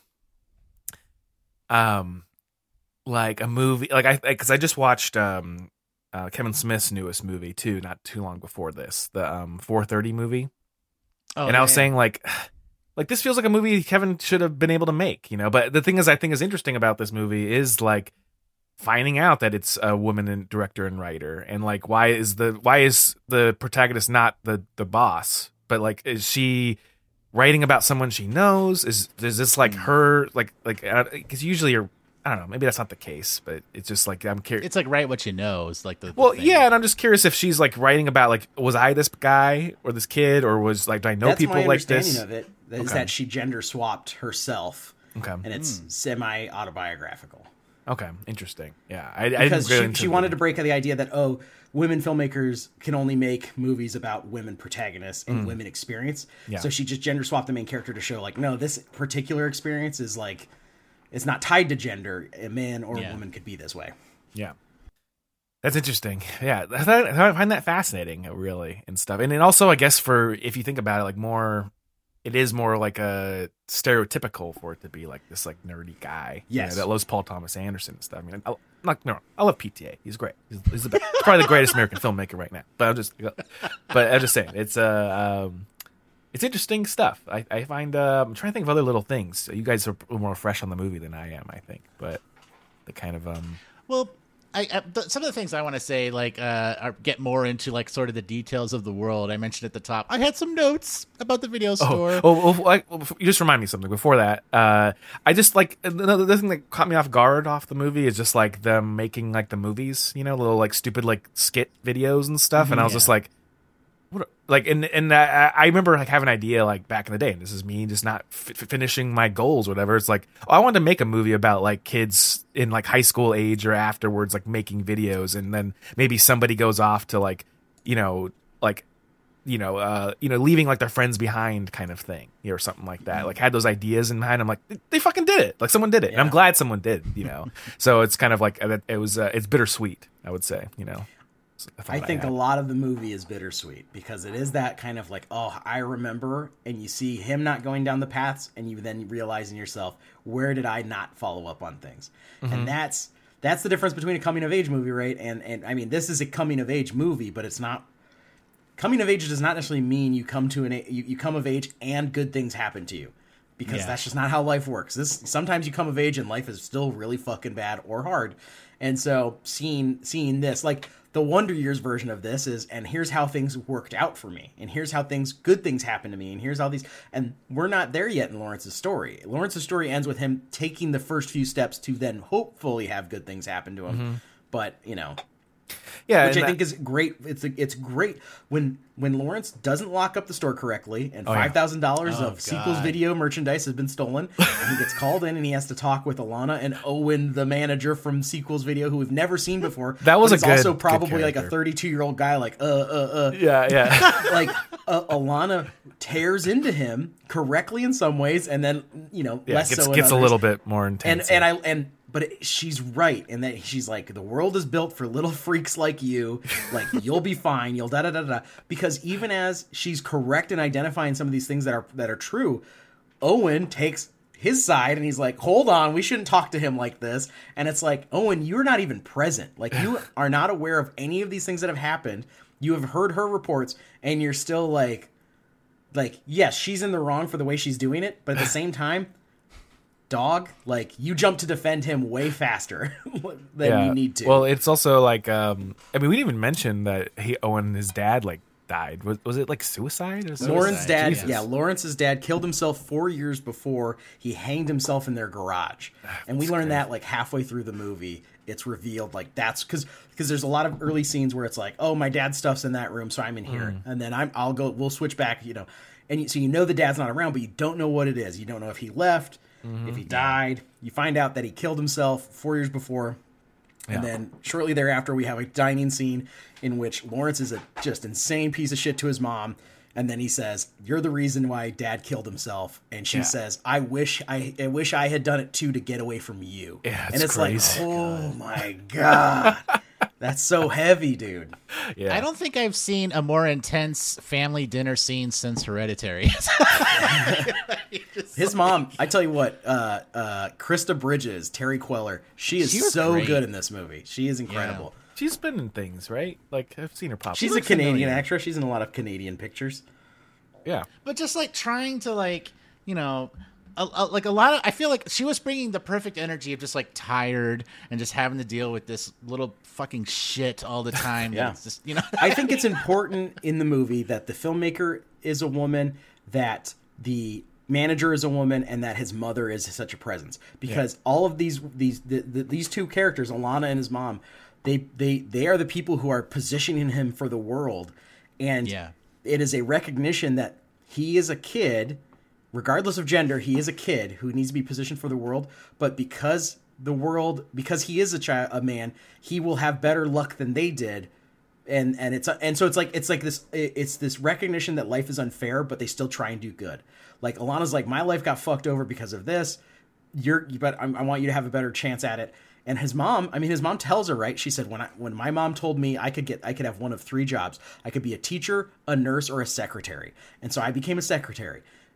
[SPEAKER 2] a movie, because I just watched Kevin Smith's newest movie too, not too long before this, the 4:30 movie, and I was saying like this feels like a movie Kevin should have been able to make, But the thing is, I think is interesting about this movie is like finding out that it's a woman and director and writer, and like why is the protagonist not the boss, but like is she writing about someone she knows? Is this like her like because usually you're, I don't know, maybe that's not the case, but it's just like I'm curious.
[SPEAKER 1] It's like write what you know is like the
[SPEAKER 2] thing. And I'm just curious if she's like writing about like, was I this guy or this kid, or was like, do I know
[SPEAKER 3] that's
[SPEAKER 2] people
[SPEAKER 3] my
[SPEAKER 2] like this?
[SPEAKER 3] Understanding of it is that she gender swapped herself, and it's semi autobiographical.
[SPEAKER 2] Okay, interesting. Yeah,
[SPEAKER 3] because she wanted to break the idea that women filmmakers can only make movies about women protagonists and women experience. Yeah. So she just gender swapped the main character to show like, no, this particular experience is like, it's not tied to gender. A man or a woman could be this way.
[SPEAKER 2] Yeah. That's interesting. Yeah. I find that fascinating, really, and stuff. And then also, I guess, if you think about it, like more it is more like a stereotypical for it to be like this like nerdy guy,
[SPEAKER 3] yes,
[SPEAKER 2] that loves Paul Thomas Anderson and stuff. I mean, I love PTA. He's great. He's the best. He's probably the greatest American filmmaker right now. But I'm just saying, it's interesting stuff. I find I'm trying to think of other little things. You guys are more fresh on the movie than I am, I think. But the kind of
[SPEAKER 1] well. Some of the things I want to say, like, get more into, like, sort of the details of the world. I mentioned at the top, I had some notes about the video store.
[SPEAKER 2] You just remind me of something. Before that, I just, like, the thing that caught me off guard off the movie is just, like, them making, like, the movies, little, like, stupid, like, skit videos and stuff. And I was just like, what? Like, and I remember, like, having an idea, like, back in the day, and this is me just not finishing my goals or whatever. It's like, I wanted to make a movie about, like, kids in, like, high school age or afterwards, like, making videos, and then maybe somebody goes off to, like, leaving, like, their friends behind kind of thing, or something like that. Like, had those ideas in mind. I'm like, they fucking did it. Like, someone did it. Yeah. And I'm glad someone did, So it's kind of like, it's bittersweet, I would say,
[SPEAKER 3] I think a lot of the movie is bittersweet because it is that kind of like, oh, I remember, and you see him not going down the paths, and you then realize in yourself, where did I not follow up on things? Mm-hmm. And that's the difference between a coming of age movie, right? And I mean, this is a coming of age movie, but it's not. Coming of age does not necessarily mean you come of age and good things happen to you, because that's just not how life works. Sometimes you come of age and life is still really fucking bad or hard, and so seeing this, like, the Wonder Years version of this is, and here's how things worked out for me, and here's how good things happened to me, and here's how these, and we're not there yet in Lawrence's story. Lawrence's story ends with him taking the first few steps to then hopefully have good things happen to him. Mm-hmm. But, which I think is great. It's great when Lawrence doesn't lock up the store correctly, and $5,000 of Sequels Video merchandise has been stolen, and he gets called in and he has to talk with Alana and Owen, the manager from Sequels Video, who we've never seen before.
[SPEAKER 2] That was
[SPEAKER 3] also probably like a 32-year-old guy, like
[SPEAKER 2] yeah.
[SPEAKER 3] Like Alana tears into him correctly in some ways, and then less so.
[SPEAKER 2] Gets a little bit more intense.
[SPEAKER 3] But she's right in that she's like, the world is built for little freaks like you. Like, you'll be fine. You'll da-da-da-da. Because even as she's correct in identifying some of these things that are true, Owen takes his side and he's like, hold on, we shouldn't talk to him like this. And it's like, Owen, you're not even present. Like, you are not aware of any of these things that have happened. You have heard her reports and you're still like, yes, she's in the wrong for the way she's doing it. But at the same time, dog, like, you jump to defend him way faster than you need to.
[SPEAKER 2] Well, it's also like, we didn't even mention that Owen and his dad, like, died. Was it like suicide? Or
[SPEAKER 3] Lawrence's dad, Lawrence's dad killed himself 4 years before he hanged himself in their garage. And we learned that like halfway through the movie. It's revealed, like, that's because there's a lot of early scenes where it's like, oh, my dad's stuff's in that room, so I'm in here. And then we'll switch back, and so the dad's not around, but you don't know what it is. You don't know if he left. Mm-hmm. If he died. You find out that he killed himself 4 years before. And then shortly thereafter, we have a dining scene in which Lawrence is a just insane piece of shit to his mom. And then he says, you're the reason why Dad killed himself. And she says, I wish I had done it too to get away from you.
[SPEAKER 2] Yeah,
[SPEAKER 3] and it's
[SPEAKER 2] crazy.
[SPEAKER 3] Like, oh my God. That's so heavy, dude.
[SPEAKER 1] Yeah. I don't think I've seen a more intense family dinner scene since Hereditary.
[SPEAKER 3] His mom, I tell you what, Krista Bridges, Terry Queller, she is so great. Good in this movie. She is incredible.
[SPEAKER 2] Yeah. She's been in things, right? Like, I've seen her pop.
[SPEAKER 3] She's a Canadian actress. She's in a lot of Canadian pictures.
[SPEAKER 2] Yeah.
[SPEAKER 1] But just, like, trying to, like, like a lot of, I feel like she was bringing the perfect energy of just like tired and just having to deal with this little fucking shit all the time.
[SPEAKER 3] Yeah.
[SPEAKER 1] It's just,
[SPEAKER 3] I think it's important in the movie that the filmmaker is a woman, that the manager is a woman, and that his mother is such a presence, because all of these two characters, Alana and his mom, they are the people who are positioning him for the world. And it is a recognition that he is a kid. Regardless of gender, he is a kid who needs to be positioned for the world. But because he is a man, he will have better luck than they did, and so it's this recognition that life is unfair, but they still try and do good. Like Alana's like, my life got fucked over because of this. But I want you to have a better chance at it. And his mom tells her, right? She said, when my mom told me I could have one of three jobs, I could be a teacher, a nurse, or a secretary, and so I became a secretary.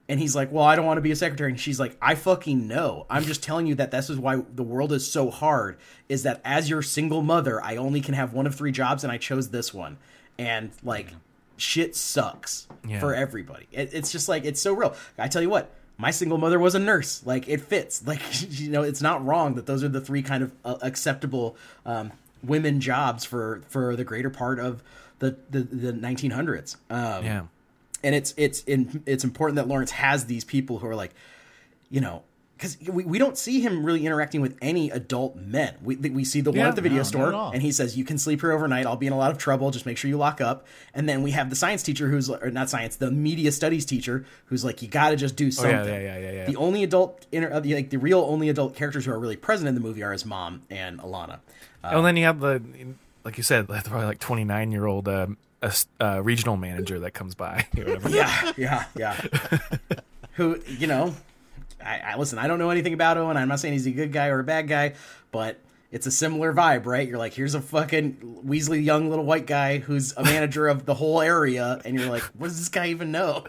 [SPEAKER 3] And he's like, well, I don't want to be a secretary. And she's like, I fucking know. I'm just telling you that this is why the world is so hard, is that as your single mother, I only can have one of 3 jobs, and I chose this one. And, like, shit sucks for everybody. It's just, like, it's so real. I tell you what, my single mother was a nurse. Like, it fits. Like, you know, it's not wrong that those are the 3 kind of acceptable women jobs for the greater part of the 1900s. And it's important that Lawrence has these people who are like, you know, because we don't see him really interacting with any adult men. We see the one at the video store, and he says, you can sleep here overnight. I'll be in a lot of trouble. Just make sure you lock up. And then we have the science teacher the media studies teacher who's like, you got to just do something. The only adult, the real only adult characters who are really present in the movie are his mom and Alana.
[SPEAKER 2] And then you have like you said, probably like 29-year-old regional manager that comes by. Or whatever.
[SPEAKER 3] Yeah. Who, you know, I listen, I don't know anything about Owen. I'm not saying he's a good guy or a bad guy, but it's a similar vibe, right? You're like, here's a fucking Weasley young little white guy who's a manager of the whole area, and you're like, what does this guy even know?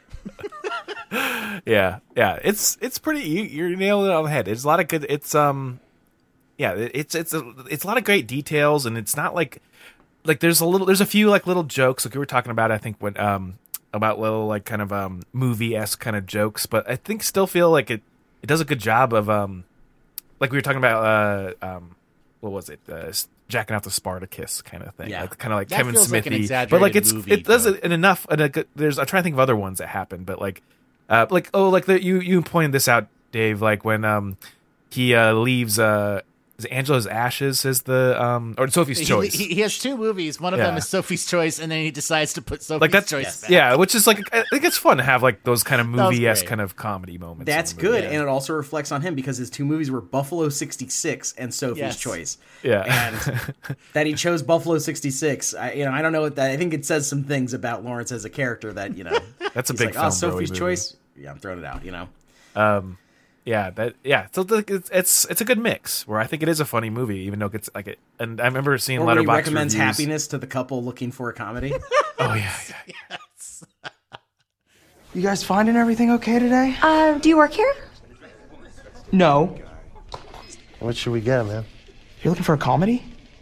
[SPEAKER 2] Yeah. It's pretty. You're nailing it on the head. It's a lot of good. It's a lot of great details, and it's not like there's a few like little jokes like we were talking about. I think when about little like kind of movie-esque kind of jokes, but I think still feel like it does a good job of like we were talking about what was it, jacking off the Spartacus kind of thing, like kind of like
[SPEAKER 1] that
[SPEAKER 2] Kevin Smithy,
[SPEAKER 1] like
[SPEAKER 2] but like it does it enough. And there's I'm trying to think of other ones that happen, but like you pointed this out, Dave, like when he leaves is it Angela's Ashes is the or Sophie's Choice.
[SPEAKER 1] He has 2 movies. One of them is Sophie's Choice, and then he decides to put Sophie's Choice back.
[SPEAKER 2] Yeah, which is like I think it's fun to have like those kind of movie-esque kind of comedy moments.
[SPEAKER 3] That's good, and it also reflects on him because his 2 movies were Buffalo 66 and Sophie's Choice.
[SPEAKER 2] Yeah,
[SPEAKER 3] and that he chose Buffalo 66. I don't know what that. I think it says some things about Lawrence as a character that
[SPEAKER 2] that's a big film.
[SPEAKER 3] Sophie's Choice. Yeah, I'm throwing it out.
[SPEAKER 2] So it's a good mix where I think it is a funny movie, even though it's like it. And I remember seeing
[SPEAKER 3] Letterboxd
[SPEAKER 2] Letterboxd
[SPEAKER 3] recommends
[SPEAKER 2] reviews.
[SPEAKER 3] Happiness to the couple looking for a comedy.
[SPEAKER 2] Oh yeah.
[SPEAKER 1] Yes.
[SPEAKER 8] You guys finding everything okay today?
[SPEAKER 9] Do you work here?
[SPEAKER 8] No.
[SPEAKER 14] What should we get, man?
[SPEAKER 8] You're looking for a comedy?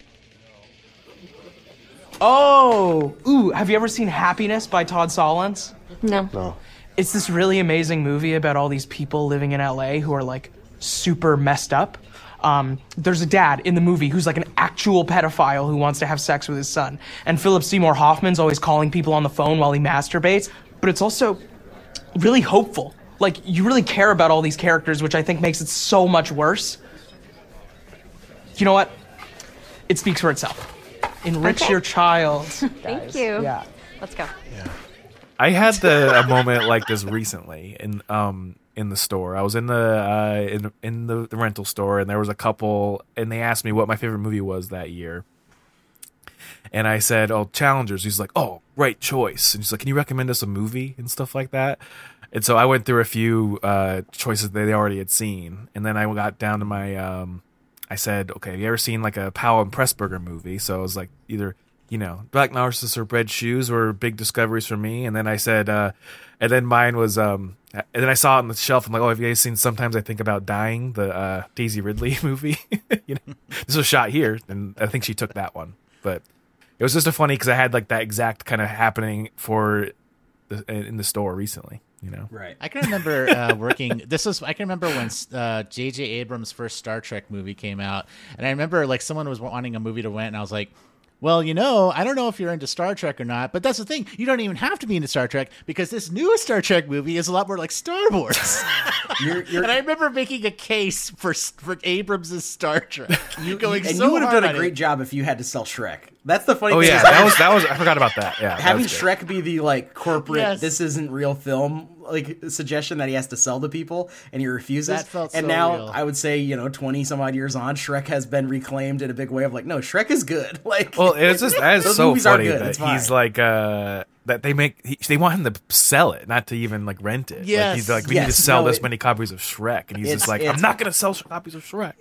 [SPEAKER 8] Oh! Ooh, have you ever seen Happiness by Todd Solondz?
[SPEAKER 9] No.
[SPEAKER 8] It's this really amazing movie about all these people living in LA who are like super messed up. There's a dad in the movie who's like an actual pedophile who wants to have sex with his son. And Philip Seymour Hoffman's always calling people on the phone while he masturbates. But it's also really hopeful. Like, you really care about all these characters, which I think makes it so much worse. You know what? It speaks for itself. Enrich your child.
[SPEAKER 9] Thank you.
[SPEAKER 8] Yeah.
[SPEAKER 9] Let's go.
[SPEAKER 14] Yeah.
[SPEAKER 2] I had a moment like this recently in the store. I was in the rental store, and there was a couple, and they asked me what my favorite movie was that year. And I said, "Oh, Challengers." He's like, "Oh, right choice." And he's like, "Can you recommend us a movie and stuff like that?" And so I went through a few choices that they already had seen, and then I got down to my. I said, "Okay, have you ever seen like a Powell and Pressburger movie?" So I was like, either. Black Narcissus or Red Shoes were big discoveries for me. And then I said, and then mine was, and then I saw it on the shelf. I'm like, oh, have you guys seen Sometimes I Think About Dying, the Daisy Ridley movie? This was shot here, and I think she took that one. But it was just funny because I had like that exact kind of happening in the store recently.
[SPEAKER 3] Right.
[SPEAKER 1] I can remember working. I can remember when J.J. Abrams' first Star Trek movie came out, and I remember like someone was wanting a movie to rent, and I was like, well, I don't know if you're into Star Trek or not, but that's the thing. You don't even have to be into Star Trek because this newest Star Trek movie is a lot more like Star Wars. And I remember making a case for Abrams' Star Trek. You would
[SPEAKER 3] have done a great job if you had to sell Shrek. That's the funny thing.
[SPEAKER 2] Oh yeah, that was I forgot about that. Yeah,
[SPEAKER 3] having Shrek be the like corporate, this isn't real film like suggestion that he has to sell to people, and he refuses.
[SPEAKER 1] That felt
[SPEAKER 3] and
[SPEAKER 1] so
[SPEAKER 3] now
[SPEAKER 1] real.
[SPEAKER 3] I would say 20 some odd years on, Shrek has been reclaimed in a big way of like, no, Shrek is good. Like,
[SPEAKER 2] well, that is so funny that he's like that they want him to sell it, not to even like rent it.
[SPEAKER 1] Yes.
[SPEAKER 2] Like, he's like, we need to sell this many copies of Shrek, and he's just like, I'm not going to sell copies of Shrek.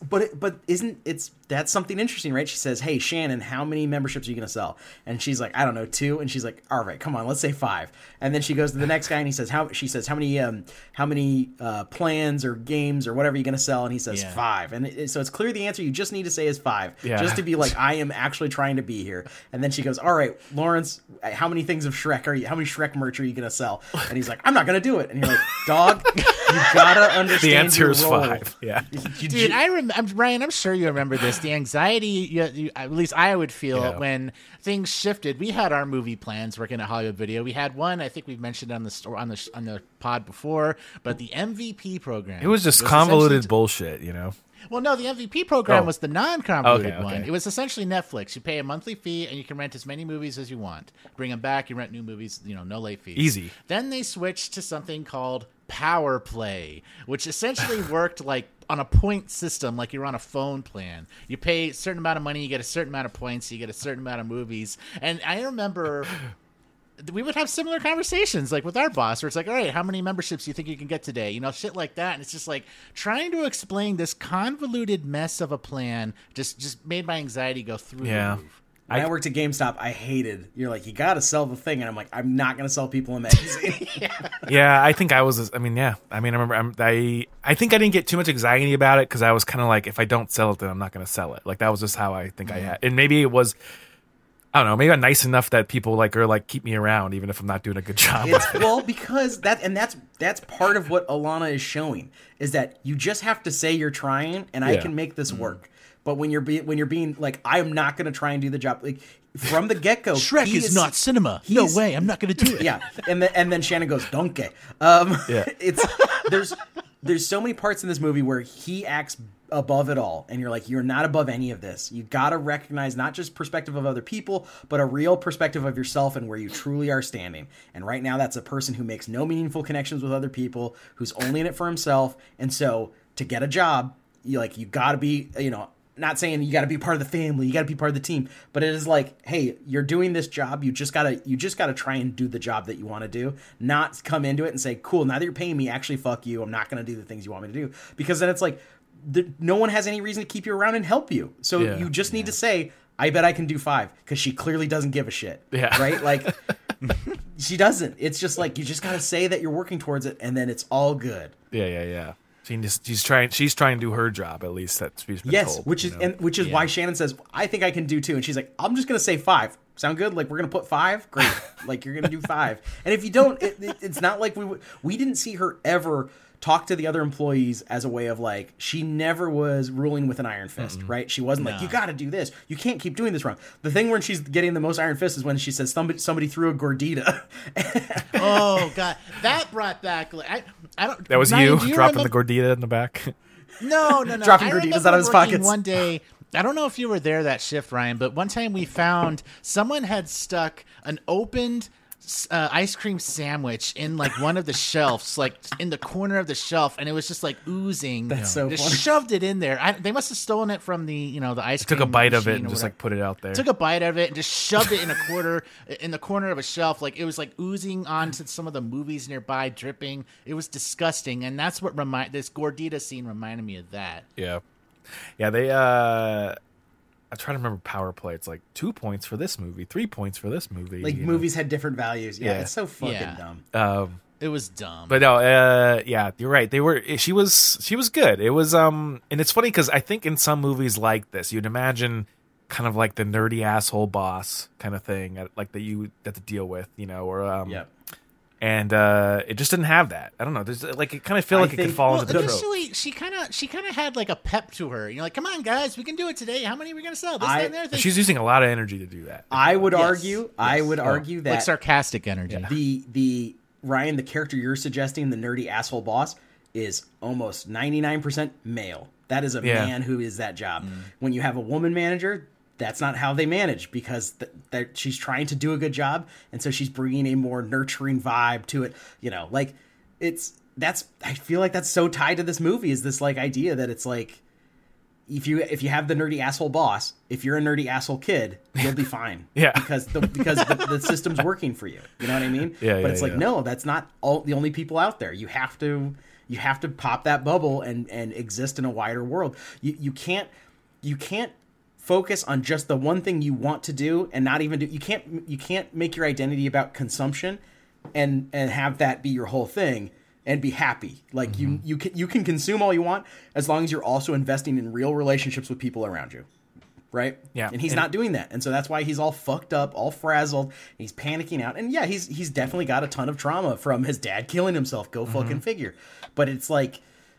[SPEAKER 3] That's something interesting, right? She says, "Hey, Shannon, how many memberships are you going to sell?" And she's like, "I don't know, 2." And she's like, "All right, come on, let's say 5." And then she goes to the next guy, and he says, "How?" She says, "How many plans or games or whatever are you going to sell?" And he says, 5. And so it's clear the answer you just need to say is 5, just to be like, I am actually trying to be here. And then she goes, "All right, Lawrence, how many things of Shrek how many Shrek merch are you going to sell?" And he's like, "I'm not going to do it." And you're like, "Dog, you gotta understand
[SPEAKER 2] the answer
[SPEAKER 3] your
[SPEAKER 2] is
[SPEAKER 3] role."
[SPEAKER 2] 5. Yeah,
[SPEAKER 1] dude, Ryan, I'm sure you remember this. The anxiety, at least I would feel when things shifted. We had our movie plans working at Hollywood Video. We had one, I think we've mentioned on the pod before, but the MVP program.
[SPEAKER 2] It was just convoluted bullshit, you know.
[SPEAKER 1] Well, no, the MVP program was the non-convoluted one.
[SPEAKER 2] Okay.
[SPEAKER 1] It was essentially Netflix. You pay a monthly fee, and you can rent as many movies as you want. Bring them back, you rent new movies, no late fees.
[SPEAKER 2] Easy.
[SPEAKER 1] Then they switched to something called Power Play, which essentially worked like on a point system, like you're on a phone plan. You pay a certain amount of money, you get a certain amount of points, you get a certain amount of movies. And I remember we would have similar conversations like with our boss where it's like, all right, how many memberships do you think you can get today? Shit like that. And it's just like trying to explain this convoluted mess of a plan just made my anxiety go through the roof.
[SPEAKER 3] When I worked at GameStop, I hated, you're like, you got to sell the thing. And I'm like, I'm not going to sell people a magazine.
[SPEAKER 2] Yeah, I think I was, I remember, I think I didn't get too much anxiety about it because I was kind of like, if I don't sell it, then I'm not going to sell it. Like, that was just how I think I had. And maybe it was, I don't know, maybe I'm nice enough that people keep me around even if I'm not doing a good job.
[SPEAKER 3] Well, because that's part of what Alana is showing, is that you just have to say you're trying and I can make this work. But when you're being like, I am not going to try and do the job, like from the get go,
[SPEAKER 1] Shrek is not cinema. No way, I'm not going to do it.
[SPEAKER 3] Yeah, and then Shannon goes, "Donkey." There's so many parts in this movie where he acts above it all, and you're like, you're not above any of this. You got to recognize not just perspective of other people, but a real perspective of yourself and where you truly are standing. And right now, that's a person who makes no meaningful connections with other people, who's only in it for himself. And so, to get a job, you got to be, not saying you got to be part of the family, you got to be part of the team, but it is like, hey, you're doing this job. You just gotta try and do the job that you want to do, not come into it and say, cool, now that you're paying me, actually, fuck you. I'm not going to do the things you want me to do, because then it's like, no one has any reason to keep you around and help you. So you just need to say, I bet I can do 5, because she clearly doesn't give a shit. Yeah. Right? Like, she doesn't. It's just like, you just got to say that you're working towards it, and then it's all good.
[SPEAKER 2] Yeah. She's trying to do her job, at least that's she's been told.
[SPEAKER 3] Which is why Shannon says, I think I can do 2. And she's like, I'm just going to say 5. Sound good? Like, we're going to put 5? Great. Like, you're going to do 5. And if you don't, it's not like we didn't see her ever talk to the other employees as a way of like, she never was ruling with an iron fist, right? She wasn't like, you got to do this. You can't keep doing this wrong. The thing when she's getting the most iron fist is when she says somebody threw a gordita.
[SPEAKER 1] Oh God, that brought back. I don't.
[SPEAKER 2] That was
[SPEAKER 1] Ryan,
[SPEAKER 2] you dropping the gordita in the back.
[SPEAKER 1] No.
[SPEAKER 3] Dropping gorditas out of his pockets.
[SPEAKER 1] One day, I don't know if you were there that shift, Ryan, but one time we found someone had stuck an opened ice cream sandwich in like one of the shelves, like in the corner of the shelf, and it was just like oozing.
[SPEAKER 3] That's so funny.
[SPEAKER 1] Just shoved it in there. They must have stolen it from the the ice cream.
[SPEAKER 2] Took a bite of it and
[SPEAKER 1] just
[SPEAKER 2] whatever. Like put it out there.
[SPEAKER 1] Took a bite of it and just shoved it in the corner of a shelf. Like it was like oozing onto some of the movies nearby, dripping. It was disgusting, and that's what this gordita scene reminded me of that.
[SPEAKER 2] Yeah. They I'm trying to remember Power Play. It's like 2 points for this movie, 3 points for this movie.
[SPEAKER 3] Like movies had different values. Yeah, it's so fucking dumb.
[SPEAKER 1] It was dumb.
[SPEAKER 2] But no, you're right. She was good. It was and it's funny because I think in some movies like this, you'd imagine kind of like the nerdy asshole boss kind of thing, like that you have to deal with, or And it just didn't have that. I don't know. There's like it kind of feel like it could fall into the trope.
[SPEAKER 1] Initially, she kind of had like a pep to her. You're like, come on, guys, we can do it today. How many are we gonna sell? This, that, and the other thing.
[SPEAKER 2] She's using a lot of energy to do that.
[SPEAKER 3] I would argue that
[SPEAKER 1] like sarcastic energy.
[SPEAKER 3] The Ryan, the character you're suggesting, the nerdy asshole boss, is almost 99% male. That is a man who is that job. When you have a woman manager, that's not how they manage, because she's trying to do a good job, and so she's bringing a more nurturing vibe to it. I feel like that's so tied to this movie, is this like idea that it's like if you have the nerdy asshole boss, if you're a nerdy asshole kid, you'll be fine.
[SPEAKER 2] Yeah.
[SPEAKER 3] Because the system's working for you. You know what I mean?
[SPEAKER 2] Yeah.
[SPEAKER 3] But it's like, no, that's not the only people out there. You have to pop that bubble and exist in a wider world. You can't focus on just the one thing you want to do and not even do. You can't make your identity about consumption and have that be your whole thing and be happy. Like you can consume all you want as long as you're also investing in real relationships with people around you. Right?
[SPEAKER 2] Yeah.
[SPEAKER 3] And he's not doing that. And so that's why he's all fucked up, all frazzled, and he's panicking out. And yeah, he's definitely got a ton of trauma from his dad killing himself. Go fucking figure. But it's like,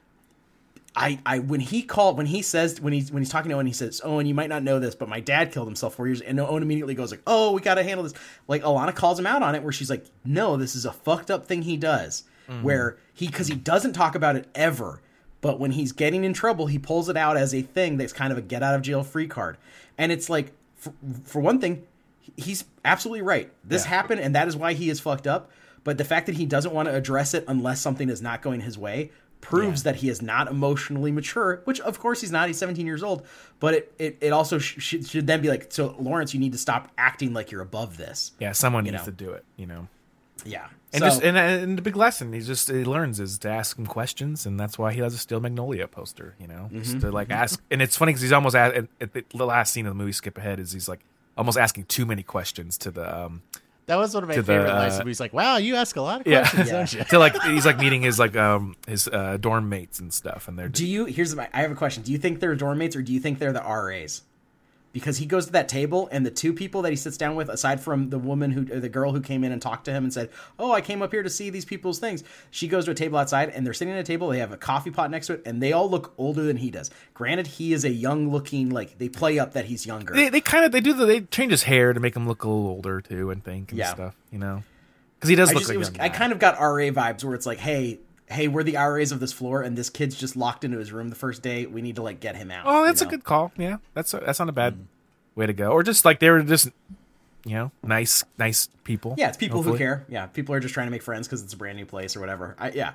[SPEAKER 3] when he's talking to Owen, he says, "Owen, you might not know this, but my dad killed himself 4 years." And Owen immediately goes like, "Oh, we got to handle this." Like Alana calls him out on it, where she's like, "No, this is a fucked up thing he does." Where because he doesn't talk about it ever, but when he's getting in trouble, he pulls it out as a thing that's kind of a get out of jail free card. And it's like, for one thing, he's absolutely right. This happened, and that is why he is fucked up. But the fact that he doesn't want to address it unless something is not going his way proves that he is not emotionally mature, which of course he's not. He's 17 years old. But it also should then be like, so Lawrence, you need to stop acting like you're above this.
[SPEAKER 2] Yeah, someone needs to do it,
[SPEAKER 3] Yeah.
[SPEAKER 2] And and the big lesson he learns is to ask him questions, and that's why he has a Steel Magnolia poster, just to like ask. And it's funny because he's almost at the last scene of the movie. Skip ahead is he's like almost asking too many questions to the.
[SPEAKER 1] That was one of my favorite lines. He's like, "Wow, you ask a lot of questions, don't you?"
[SPEAKER 2] So like he's like meeting his dorm mates and stuff, and they're.
[SPEAKER 3] I have a question. Do you think they're dorm mates or do you think they're the RAs? Because he goes to that table, and the two people that he sits down with, aside from the girl who came in and talked to him and said, "Oh, I came up here to see these people's things." She goes to a table outside, and they're sitting at a table. They have a coffee pot next to it, and they all look older than he does. Granted, he is a young-looking, like they play up that he's younger.
[SPEAKER 2] They change his hair to make him look a little older too, and stuff, because he does look like a young guy.
[SPEAKER 3] I kind of got RA vibes where it's like, hey, we're the RAs of this floor, and this kid's just locked into his room the first day. We need to like get him out.
[SPEAKER 2] Oh, that's a good call. Yeah, that's not a bad way to go. Or just like they were just, nice people.
[SPEAKER 3] Yeah, it's people who care. Yeah, people are just trying to make friends because it's a brand new place or whatever. Yeah.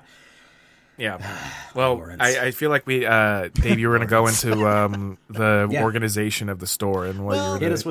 [SPEAKER 2] Well, I feel like we, Dave, you were going to go into the organization of the store and what you were doing.
[SPEAKER 3] Hit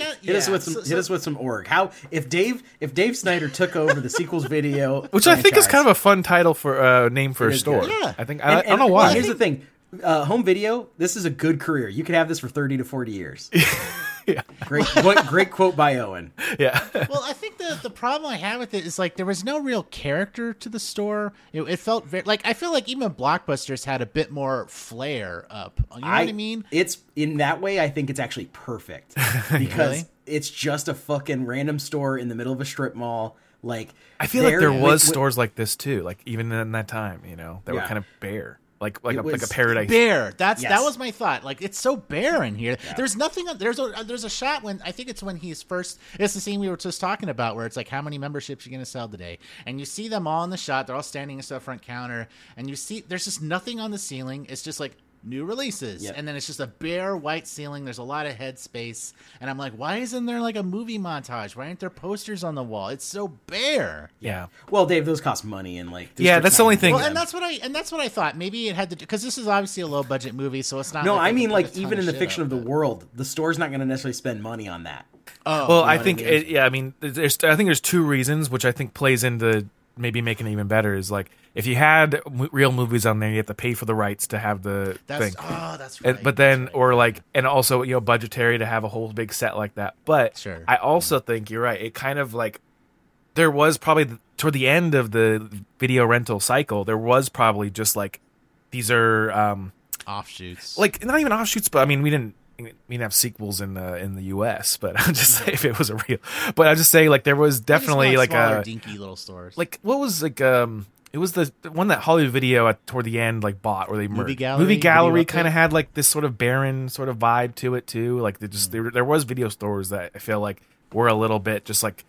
[SPEAKER 3] us with some org. How if Dave Snyder took over the sequels video,
[SPEAKER 2] which I think is kind of a fun title for name for a store.
[SPEAKER 3] Good. Yeah,
[SPEAKER 2] I think I don't know why.
[SPEAKER 3] Here's the thing. Home video, this is a good career. You could have this for 30 to 40 years.
[SPEAKER 2] Yeah.
[SPEAKER 3] Great quote by Owen.
[SPEAKER 2] Yeah.
[SPEAKER 1] Well, I think the problem I have with it is like there was no real character to the store. It felt very like I feel like even Blockbusters had a bit more flair up. You know what I mean?
[SPEAKER 3] It's in that way. I think it's actually perfect because it's just a fucking random store in the middle of a strip mall. Like
[SPEAKER 2] I feel like there was stores like this too. Like even in that time, that were kind of bare. Like a paradise.
[SPEAKER 1] Bare. That was my thought. Like it's so bare in here. Yeah. There's nothing. There's a shot when I think it's when he's first. It's the scene we were just talking about where it's like how many memberships you're gonna sell today, and you see them all in the shot. They're all standing at the front counter, and you see there's just nothing on the ceiling. It's just like new releases, and then it's just a bare white ceiling. There's a lot of head space, and I'm like, why isn't there like a movie montage? Why aren't there posters on the wall? It's so bare.
[SPEAKER 2] Yeah.
[SPEAKER 3] Well, Dave, those cost money, and like
[SPEAKER 2] that's the only thing.
[SPEAKER 1] Well, and that's what I thought. Maybe it had to because this is obviously a low budget movie, so it's not.
[SPEAKER 3] No, I mean like even in the fiction of the world, the store's not going to necessarily spend money on that.
[SPEAKER 2] Oh, well, I think I think there's two reasons, which I think plays into maybe making it even better is like if you had real movies on there, you have to pay for the rights to have the thing.
[SPEAKER 1] Oh, that's right.
[SPEAKER 2] But then, or like, and also budgetary to have a whole big set like that. But
[SPEAKER 1] sure.
[SPEAKER 2] I also think you're right. It kind of like there was probably toward the end of the video rental cycle, there was probably just like these are
[SPEAKER 1] offshoots,
[SPEAKER 2] like not even offshoots, but I mean we didn't have sequels in the U.S., but I'll just say if it was a real. But I'll just say like there was definitely like
[SPEAKER 1] a dinky little stores.
[SPEAKER 2] Like what was like it was the one that Hollywood Video toward the end like bought where they merged. Movie Gallery kind of had like this sort of barren sort of vibe to it too. Like they just there was video stores that I feel like were a little bit just like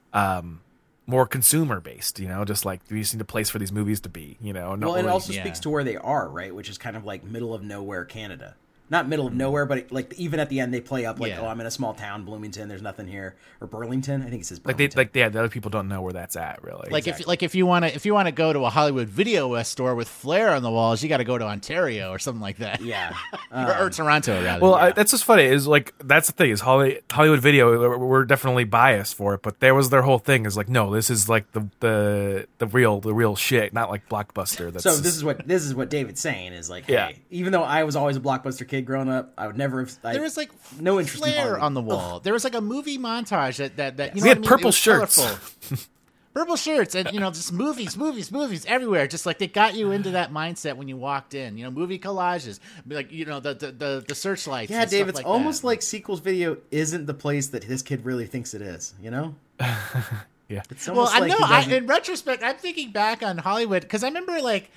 [SPEAKER 2] more consumer based, just like we just need a place for these movies to be,
[SPEAKER 3] Well, it also speaks to where they are, right? Which is kind of like middle of nowhere Canada. not middle of nowhere, but like even at the end they play up like,
[SPEAKER 1] Yeah.
[SPEAKER 3] oh, I'm in a small town, Bloomington. There's nothing here, or Burlington. I think it says
[SPEAKER 2] Like
[SPEAKER 3] Burlington.
[SPEAKER 2] the other people don't know where that's at, really.
[SPEAKER 1] Like if you want to go to a Hollywood Video West store with Flair on the walls, you got to go to Ontario or something like that.
[SPEAKER 3] Yeah,
[SPEAKER 1] or Toronto rather.
[SPEAKER 2] Well, that's what's funny is like that's the thing is Hollywood Video. We're definitely biased for it, but there was their whole thing is like, no, this is like the real shit, not like Blockbuster. That's
[SPEAKER 3] so this is what David's saying is like, hey,
[SPEAKER 2] Yeah.
[SPEAKER 3] even though I was always a Blockbuster kid growing up, I would never have.
[SPEAKER 1] There was like
[SPEAKER 3] no interest in
[SPEAKER 1] Flair
[SPEAKER 3] Hollywood.
[SPEAKER 1] on the wall.
[SPEAKER 3] Ugh.
[SPEAKER 1] There was like a movie montage that you know
[SPEAKER 2] We had
[SPEAKER 1] what I mean?
[SPEAKER 2] purple
[SPEAKER 1] It was
[SPEAKER 2] shirts.
[SPEAKER 1] colorful. Purple shirts and just movies everywhere. Just like they got you into that mindset when you walked in. Movie collages, like the searchlights.
[SPEAKER 3] Yeah,
[SPEAKER 1] and
[SPEAKER 3] Dave,
[SPEAKER 1] stuff
[SPEAKER 3] it's
[SPEAKER 1] like
[SPEAKER 3] almost
[SPEAKER 1] that.
[SPEAKER 3] like Sequels Video isn't the place that his kid really thinks it is.
[SPEAKER 2] Yeah.
[SPEAKER 3] It's
[SPEAKER 1] Well,
[SPEAKER 3] almost
[SPEAKER 1] I
[SPEAKER 3] like
[SPEAKER 1] know.
[SPEAKER 3] he doesn't-
[SPEAKER 1] In retrospect, I'm thinking back on Hollywood because I remember like.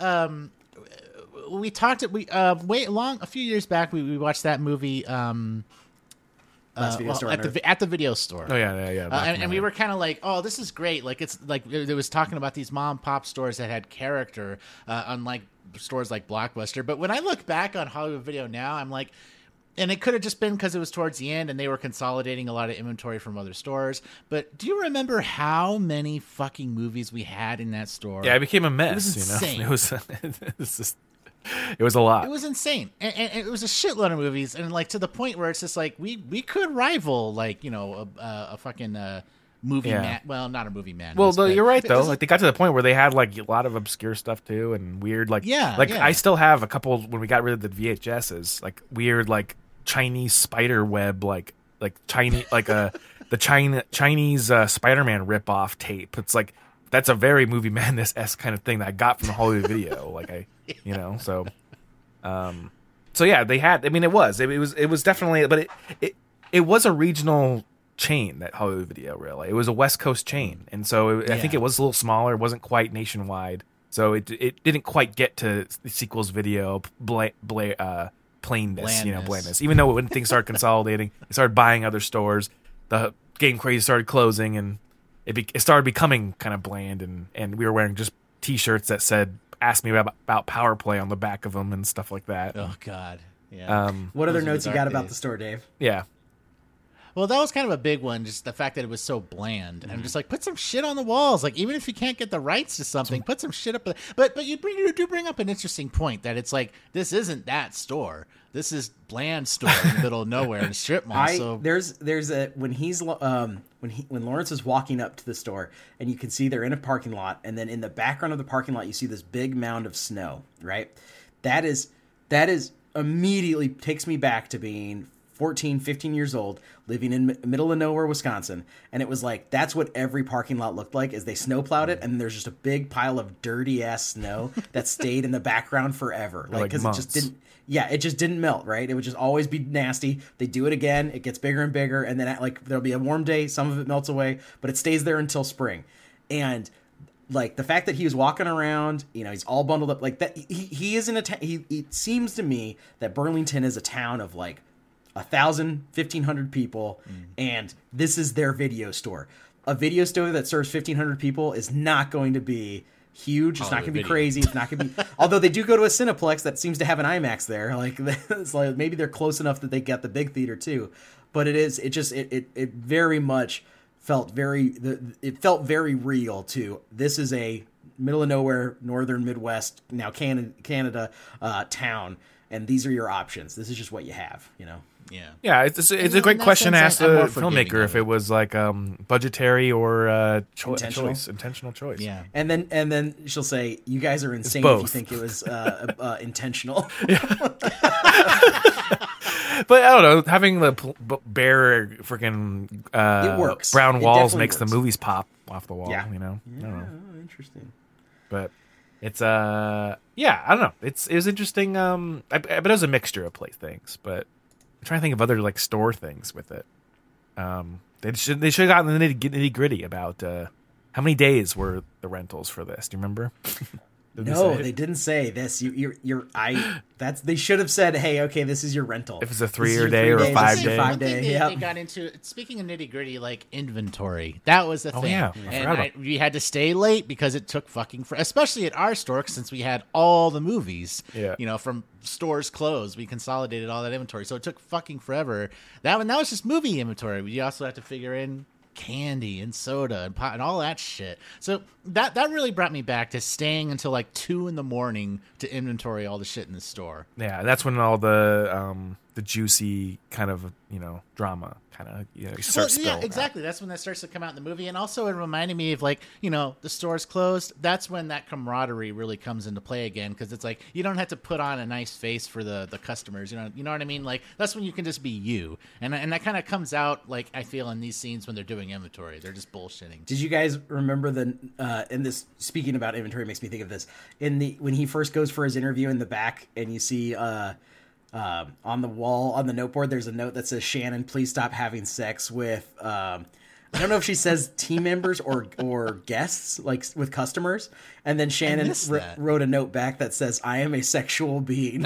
[SPEAKER 1] We talked a few years back. We watched that movie.
[SPEAKER 3] Last video store on Earth.
[SPEAKER 1] at the video store.
[SPEAKER 2] Oh yeah.
[SPEAKER 1] And we were kind of like, oh, this is great. Like it's like it was talking about these mom and pop stores that had character, unlike stores like Blockbuster. But when I look back on Hollywood Video now, I'm like, and it could have just been because it was towards the end and they were consolidating a lot of inventory from other stores. But do you remember how many fucking movies we had in that store?
[SPEAKER 2] Yeah, it became a mess.
[SPEAKER 1] It was insane.
[SPEAKER 2] It was it was a lot.
[SPEAKER 1] It was insane, and it was a shitload of movies, and like to the point where it's just like we could rival like a fucking movie
[SPEAKER 2] Yeah.
[SPEAKER 1] man. Well, not a movie man.
[SPEAKER 2] Well, you're right though.
[SPEAKER 1] Like,
[SPEAKER 2] Like they got to the point where they had like a lot of obscure stuff too, and weird like
[SPEAKER 1] Yeah,
[SPEAKER 2] Like
[SPEAKER 1] yeah.
[SPEAKER 2] I still have a couple when we got rid of the VHSs, like weird like Chinese spider web, like Chinese Chinese Spider-Man ripoff tape. It's like that's a very Movie Madness-esque kind of thing that I got from the Hollywood Video. Like so yeah, they had. I mean, it was definitely, but it was a regional chain, that Hollywood Video. Really, it was a West Coast chain, and so I think it was a little smaller. It wasn't quite nationwide, so it didn't quite get to the Sequels Video plainness, blandness. Even though when things started consolidating, they started buying other stores. The Game Crazy started closing, and it started becoming kind of bland, and we were wearing just T-shirts that said "Ask me about Power Play" on the back of them and stuff like that.
[SPEAKER 1] oh god, yeah.
[SPEAKER 3] What other
[SPEAKER 1] Those were
[SPEAKER 3] notes
[SPEAKER 1] the
[SPEAKER 3] you
[SPEAKER 1] dark
[SPEAKER 3] got about
[SPEAKER 1] days.
[SPEAKER 3] the store, Dave?
[SPEAKER 2] Yeah.
[SPEAKER 1] Well, that was kind of a big one, just the fact that it was so bland. And I'm just like, put some shit on the walls. Like, even if you can't get the rights to something, put some shit up. But you do bring up an interesting point that it's like, this isn't that store. This is Bland store in the middle of nowhere in a strip mall. So
[SPEAKER 3] There's a when Lawrence is walking up to the store and you can see they're in a parking lot, and then in the background of the parking lot you see this big mound of snow, right? That is immediately takes me back to being 14, 15 years old, living in middle of nowhere, Wisconsin. And it was like, that's what every parking lot looked like, is they snowplowed it, and there's just a big pile of dirty ass snow that stayed in the background forever. Like, because it just didn't melt, right? It would just always be nasty. They do it again, it gets bigger and bigger, and then like there'll be a warm day, some of it melts away, but it stays there until spring. And like the fact that he was walking around, he's all bundled up like that. He is in a town. It seems to me that Burlington is a town of like 1,000, 1,500 people, and this is their video store. A video store that serves 1,500 people is not going to be huge. It's not going to be crazy. It's not going to be. Although they do go to a Cineplex that seems to have an IMAX there. Like, it's like maybe they're close enough that they get the big theater too. But it very much felt it felt very real too. This is a middle of nowhere, northern Midwest, now Canada town, and these are your options. This is just what you have,
[SPEAKER 2] Yeah, it's a great question to ask the filmmaker if it was like budgetary or intentional choice.
[SPEAKER 1] Yeah,
[SPEAKER 3] and then she'll say, "You guys are insane if you think it was intentional."
[SPEAKER 2] But I don't know, having the bare freaking
[SPEAKER 3] it works.
[SPEAKER 2] brown walls makes
[SPEAKER 3] works.
[SPEAKER 2] the movies pop off the wall.
[SPEAKER 3] Yeah.
[SPEAKER 2] I don't know.
[SPEAKER 3] Interesting.
[SPEAKER 2] But it's I don't know. It was interesting. But it was a mixture of things. But I'm trying to think of other like store things with it. They should have gotten the nitty gritty about how many days were the rentals for this. Do you remember?
[SPEAKER 3] No, they didn't say this. They should have said, hey, okay, this is your rental.
[SPEAKER 2] If it's a 3 day or a 5 day.
[SPEAKER 3] 5 day.
[SPEAKER 1] They got into, speaking of nitty gritty, like inventory. That was the thing.
[SPEAKER 2] Yeah.
[SPEAKER 1] And we had to stay late because it took fucking especially at our store, since we had all the movies, from stores closed. We consolidated all that inventory. So it took fucking forever. That was just movie inventory. We also had to figure in candy and soda and pot and all that shit. So that really brought me back to staying until like 2 a.m. to inventory all the shit in the store.
[SPEAKER 2] Yeah, that's when all the juicy kind of drama kind of starts.
[SPEAKER 1] Yeah, exactly. That's when that starts to come out in the movie, and also it reminded me of like the store's closed. That's when that camaraderie really comes into play again, because it's like you don't have to put on a nice face for the customers. You know what I mean? Like that's when you can just be you, and that kind of comes out like I feel in these scenes when they're doing inventory. They're just bullshitting.
[SPEAKER 3] Did you guys remember in this, speaking about inventory makes me think of this, when he first goes for his interview in the back and you see on the wall on the noteboard there's a note that says, Shannon, please stop having sex with I don't know if she says team members or guests, like with customers, and then Shannon wrote a note back that says, I am a sexual being.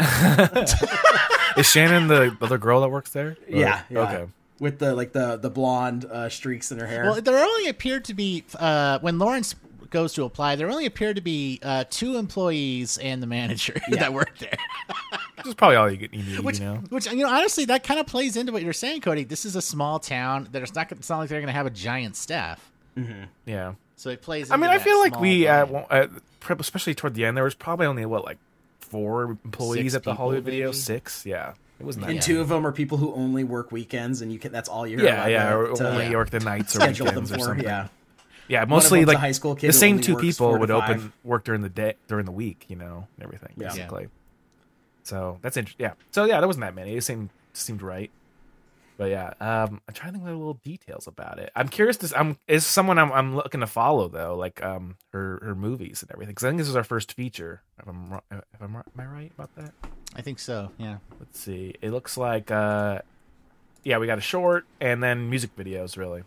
[SPEAKER 2] Is Shannon the other girl that works there?
[SPEAKER 3] Yeah.
[SPEAKER 2] Okay.
[SPEAKER 3] With the blonde streaks in her hair.
[SPEAKER 1] Well, there only appeared to be when Lawrence goes to apply, there only appeared to be 2 employees and the manager that worked there.
[SPEAKER 2] Which is probably all you need.
[SPEAKER 1] Which honestly, that kind of plays into what you're saying, Cody. This is a small town. It's not like they're going to have a giant staff.
[SPEAKER 2] Mm-hmm. Yeah.
[SPEAKER 1] So it plays.
[SPEAKER 2] I mean, I feel like we, especially toward the end, there was probably only 4 employees at the Hollywood Video.
[SPEAKER 1] Maybe?
[SPEAKER 2] 6, yeah. It wasn't that.
[SPEAKER 3] And 2 of them are people who only work weekends, and that's all you're.
[SPEAKER 2] Or only work the nights or weekends or something. Yeah, mostly like
[SPEAKER 3] high school kid
[SPEAKER 2] the same 2 people
[SPEAKER 3] 4 to
[SPEAKER 2] would
[SPEAKER 3] 5.
[SPEAKER 2] work during the week, and everything basically.
[SPEAKER 3] Yeah.
[SPEAKER 2] So that's interesting. Yeah. So yeah, there wasn't that many. It seemed right. But yeah, I'm trying to think of little details about it. I'm curious. Is someone I'm looking to follow though, like her movies and everything. Because I think this is our first feature. Am I right about that?
[SPEAKER 1] I think so. Yeah.
[SPEAKER 2] Let's see. It looks like we got a short and then music videos really.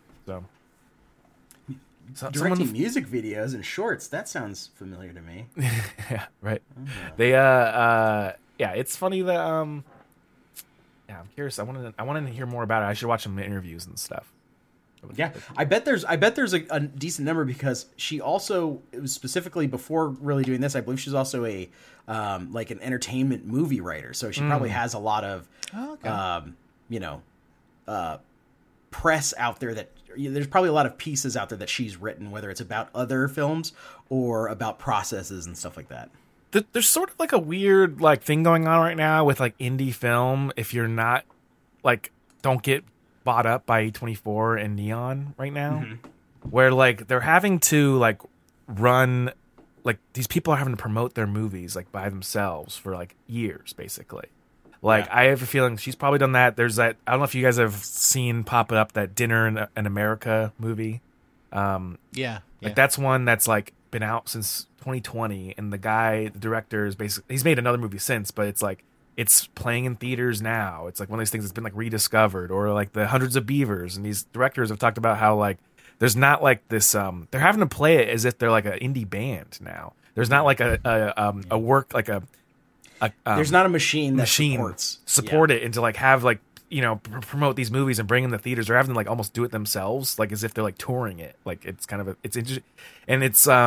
[SPEAKER 2] So
[SPEAKER 3] directing music videos and shorts. That sounds familiar to me.
[SPEAKER 2] Yeah. Right. They it's funny that I'm curious. I wanted to hear more about it. I should watch some interviews and stuff.
[SPEAKER 3] Yeah, I bet there's a decent number, because she also, it was specifically before really doing this, I believe she's also a like an entertainment movie writer. So she probably has a lot of press out there that there's probably a lot of pieces out there that she's written, whether it's about other films or about processes and stuff like that.
[SPEAKER 2] There's sort of like a weird thing going on right now with indie film. If you're not don't get bought up by A24 and Neon right now, where they're having to run these people are having to promote their movies by themselves for years basically. I have a feeling she's probably done that. There's that, I don't know if you guys have seen pop up that Dinner in America movie. That's one that's been out since 2020, and the director is basically, he's made another movie since, but it's playing in theaters now. It's one of these things that's been rediscovered, or the Hundreds of Beavers, and these directors have talked about how there's not this they're having to play it as if they're an indie band now. There's not a work
[SPEAKER 3] there's not a machine that
[SPEAKER 2] support it, and to have promote these movies and bring them to theaters, or having to almost do it themselves, as if they're touring it. It's kind of it's interesting, and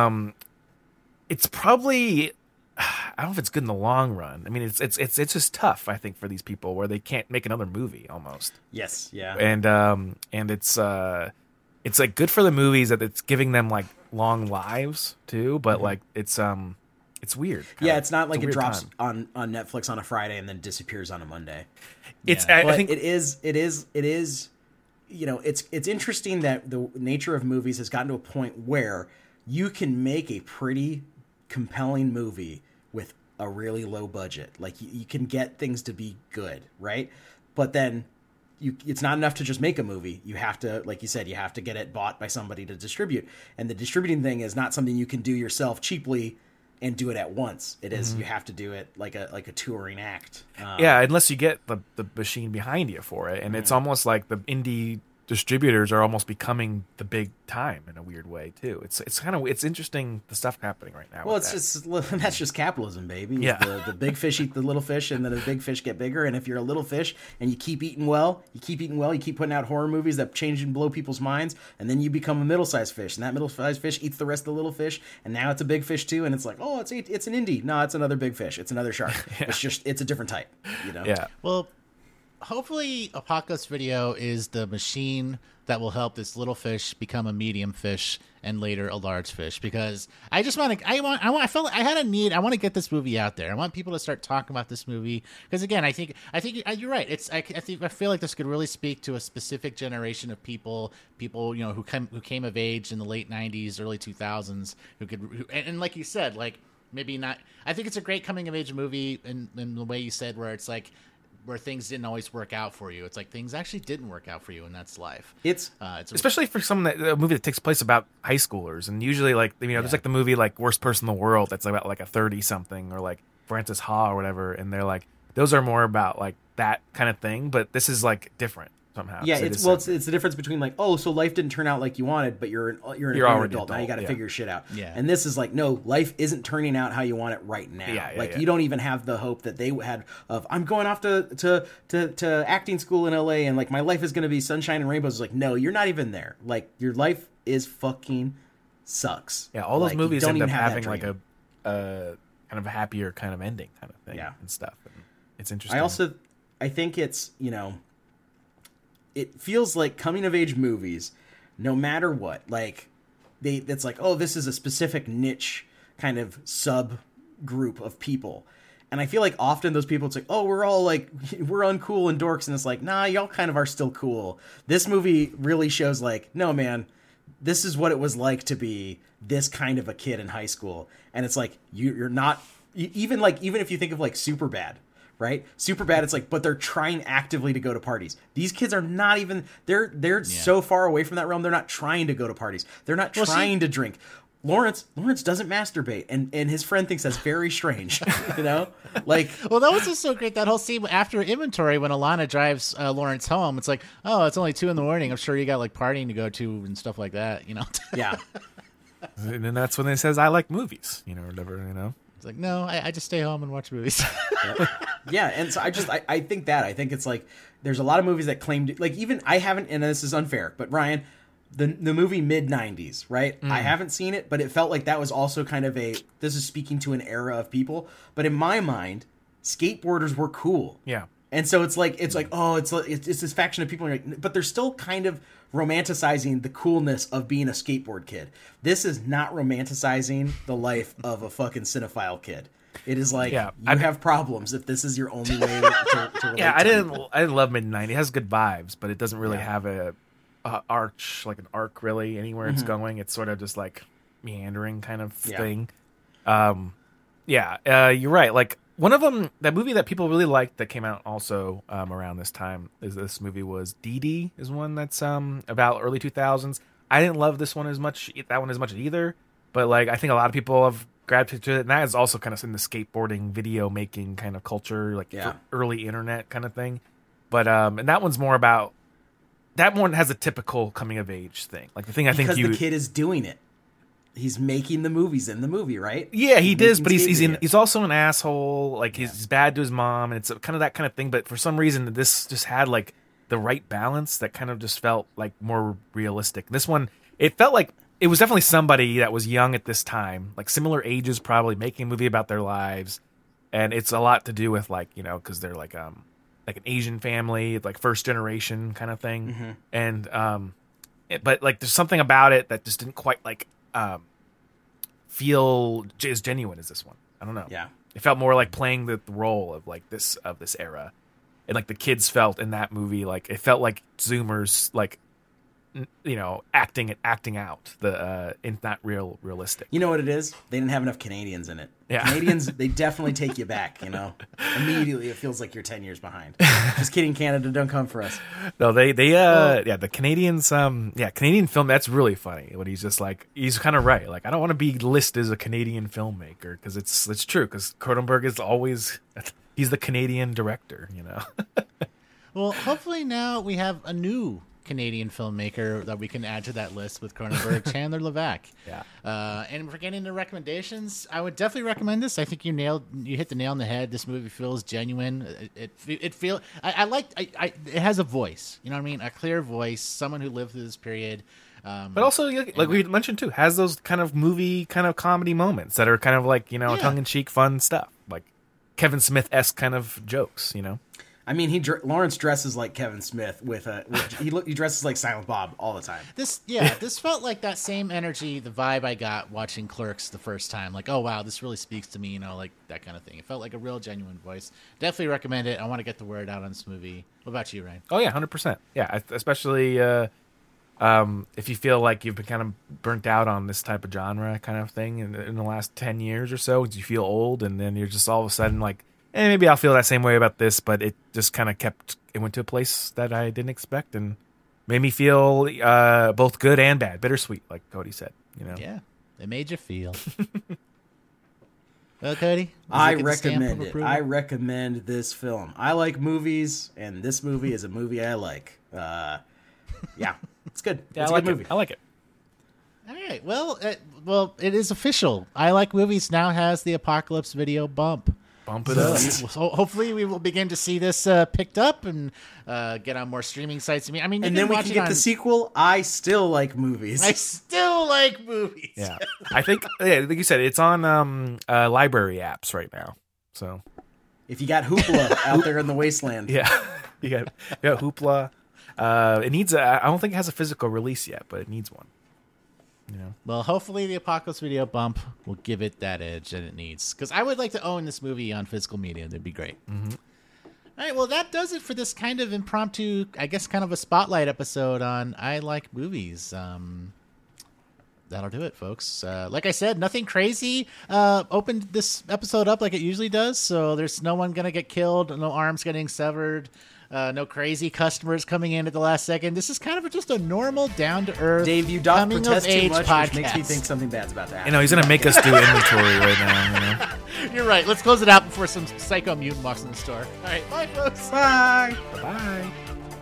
[SPEAKER 2] it's probably, I don't know if it's good in the long run. I mean, it's just tough, I think, for these people where they can't make another movie almost.
[SPEAKER 3] Yes, yeah,
[SPEAKER 2] and it's good for the movies that it's giving them long lives too, but it's weird.
[SPEAKER 3] Yeah, it's not it drops on Netflix on a Friday and then disappears on a Monday.
[SPEAKER 2] I think
[SPEAKER 3] it is. It's interesting that the nature of movies has gotten to a point where you can make a pretty compelling movie with a really low budget. You can get things to be good, right? But then it's not enough to just make a movie. You have to, like you said, you have to get it bought by somebody to distribute. And the distributing thing is not something you can do yourself cheaply and do it at once. It is, you have to do it like a touring act.
[SPEAKER 2] Unless you get the machine behind you for it. And it's almost like the indie distributors are almost becoming the big time in a weird way too. It's interesting the stuff happening right now.
[SPEAKER 3] Well, that's just capitalism, baby.
[SPEAKER 2] Yeah.
[SPEAKER 3] The big fish eat the little fish, and then the big fish get bigger. And if you're a little fish and you keep eating well, you keep putting out horror movies that change and blow people's minds, and then you become a middle-sized fish, and that middle-sized fish eats the rest of the little fish, and now it's a big fish too. And it's like, oh, it's an indie. No, it's another big fish. It's another shark. Yeah. It's a different type.
[SPEAKER 2] Yeah.
[SPEAKER 1] Well, hopefully Apocalypse Video is the machine that will help this little fish become a medium fish and later a large fish, because I just want to I felt like I had a need. I want to get this movie out there. I want people to start talking about this movie, because again, I think you're right. I feel like this could really speak to a specific generation of people who came of age in the late 90s, early 2000s, and like you said, like maybe not. I think it's a great coming of age movie in the way you said, where it's like, where things didn't always work out for you. It's like things actually didn't work out for you, and that's life.
[SPEAKER 2] It's especially for a movie that takes place about high schoolers, and usually there's like the movie like Worst Person in the World that's about like a 30-something, or like Frances Ha or whatever, and they're like, those are more about like that kind of thing, but this is like different somehow.
[SPEAKER 3] Yeah, it's the difference between like, oh, so life didn't turn out like you wanted, but you're an adult now. You got to figure shit out.
[SPEAKER 1] Yeah.
[SPEAKER 3] And this is like, no, life isn't turning out how you want it right now. You don't even have the hope that they had of, I'm going off to acting school in LA, and like my life is going to be sunshine and rainbows. It's like, no, you're not even there. Like your life is fucking sucks.
[SPEAKER 2] Yeah, all those movies end up having like a kind of a happier kind of ending kind of thing and stuff. And it's interesting.
[SPEAKER 3] I think it's, it feels like coming of age movies, no matter what, like it's like, oh, this is a specific niche kind of subgroup of people. And I feel like often those people, it's like, oh, we're all like, we're uncool and dorks. And it's like, nah, y'all kind of are still cool. This movie really shows like, no, man, this is what it was like to be this kind of a kid in high school. And it's like, you're not, even if you think of like Superbad, right? Superbad, it's like, but they're trying actively to go to parties. These kids are not even, they're so far away from that realm. They're not trying to go to parties. They're not trying to drink. Lawrence doesn't masturbate, and his friend thinks that's very strange, like.
[SPEAKER 1] Well, that was just so great, that whole scene after Inventory when Alana drives Lawrence home. It's like, oh, it's only 2 a.m. I'm sure you got like partying to go to and stuff like that,
[SPEAKER 3] Yeah.
[SPEAKER 2] And then that's when he says, I like movies, or whatever,
[SPEAKER 1] It's like, no, I just stay home and watch movies.
[SPEAKER 3] Yeah, and so I think it's like, there's a lot of movies that claim to, like, even I haven't, and this is unfair, but Ryan, the movie mid-90s, right? I haven't seen it, but it felt like that was also kind of this is speaking to an era of people. But in my mind, skateboarders were cool.
[SPEAKER 2] Yeah.
[SPEAKER 3] And so it's like, oh, it's this faction of people, but they're still kind of romanticizing the coolness of being a skateboard kid. This is not romanticizing the life of a fucking cinephile kid. It is like, you have problems if this is your only way to relate.
[SPEAKER 2] Yeah, I didn't love mid-90s. It has good vibes, but it doesn't really have an arc really anywhere it's going. It's sort of just like meandering kind of thing. You're right. Like one of them, that movie that people really liked that came out also around this time this movie was Dee Dee, is one that's about early 2000s. I didn't love this one as much either, but like I think a lot of people have grabbed to it, and that is also kind of in the skateboarding video making kind of culture, like early internet kind of thing. But and that one's more about, that one has a typical coming of age thing. Like the thing
[SPEAKER 3] because the kid is doing it. He's making the movies in the movie, right?
[SPEAKER 2] Yeah, he does, but he's also an asshole. Like he's bad to his mom, and it's kind of that kind of thing. But for some reason, this just had like the right balance that kind of just felt like more realistic. This one, it felt like it was definitely somebody that was young at this time, like similar ages, probably making a movie about their lives, and it's a lot to do with like because they're like an Asian family, like first generation kind of thing, and but like there's something about it that just didn't quite like feel as genuine as this one. I don't know.
[SPEAKER 3] Yeah,
[SPEAKER 2] it felt more like playing the role of like this era, and like the kids felt in that movie like it felt like Zoomers like acting out the not realistic.
[SPEAKER 3] You know what it is? They didn't have enough Canadians in it.
[SPEAKER 2] Yeah.
[SPEAKER 3] Canadians, they definitely take you back. Immediately it feels like you're 10 years behind. Just kidding, Canada, don't come for us.
[SPEAKER 2] No, the Canadians, Canadian film. That's really funny. When he's just like, he's kind of right. Like I don't want to be listed as a Canadian filmmaker because it's true. Because Cronenberg is always, he's the Canadian director.
[SPEAKER 1] Well, hopefully now we have a new Canadian filmmaker that we can add to that list with Cronenberg, Chandler Levac.
[SPEAKER 2] Yeah.
[SPEAKER 1] And for getting the recommendations, I would definitely recommend this. I think you hit the nail on the head. This movie feels genuine. It has a voice. You know what I mean? A clear voice. Someone who lived through this period.
[SPEAKER 2] But also, like we mentioned too, has those kind of movie, kind of comedy moments that are kind of like, tongue-in-cheek fun stuff, like Kevin Smith-esque kind of jokes,
[SPEAKER 3] I mean, Lawrence dresses like Kevin Smith he dresses like Silent Bob all the time.
[SPEAKER 1] This felt like that same energy, the vibe I got watching Clerks the first time. Like, oh wow, this really speaks to me, like that kind of thing. It felt like a real genuine voice. Definitely recommend it. I want to get the word out on this movie. What about you, Ryan?
[SPEAKER 2] Oh yeah, 100%. Yeah, especially if you feel like you've been kind of burnt out on this type of genre kind of thing in the last 10 years or so, you feel old, and then you're just all of a sudden like, maybe I'll feel that same way about this, but it just kind of it went to a place that I didn't expect and made me feel both good and bad, bittersweet, like Cody said.
[SPEAKER 1] Yeah, it made you feel. Well, Cody,
[SPEAKER 3] I recommend it. I recommend this film. I like movies, and this movie is a movie I like. Yeah, it's good.
[SPEAKER 2] Yeah,
[SPEAKER 3] it's
[SPEAKER 2] a
[SPEAKER 3] good movie.
[SPEAKER 2] I like it.
[SPEAKER 1] All right. Well, it is official. I Like Movies now has the Apocalypse Video bump.
[SPEAKER 2] Bump it up.
[SPEAKER 1] So hopefully we will begin to see this picked up and get on more streaming sites. I mean,
[SPEAKER 3] and then we can get the sequel. I still like movies.
[SPEAKER 1] I still like movies.
[SPEAKER 2] Yeah, I think, like you said, it's on library apps right now. So
[SPEAKER 3] if you got Hoopla out there in the wasteland,
[SPEAKER 2] yeah, you got Hoopla. It needs I don't think it has a physical release yet, but it needs one.
[SPEAKER 1] Well, hopefully the Apocalypse Video bump will give it that edge that it needs. Because I would like to own this movie on physical media. That'd be great.
[SPEAKER 2] Mm-hmm.
[SPEAKER 1] All right, well, that does it for this kind of impromptu, I guess, kind of a spotlight episode on I Like Movies. That'll do it, folks. Like I said, nothing crazy. Opened this episode up like it usually does, so there's no one going to get killed, no arms getting severed. No crazy customers coming in at the last second. This is kind of just a normal, down-to-earth,
[SPEAKER 3] Dave, you doth protest too much,
[SPEAKER 1] podcast.
[SPEAKER 3] Which makes me think something bad's about to happen.
[SPEAKER 2] He's going to make us do inventory right now.
[SPEAKER 1] You're right. Let's close it out before some psycho mutant walks in the store. All right, bye, folks.
[SPEAKER 3] Bye.
[SPEAKER 2] Bye-bye.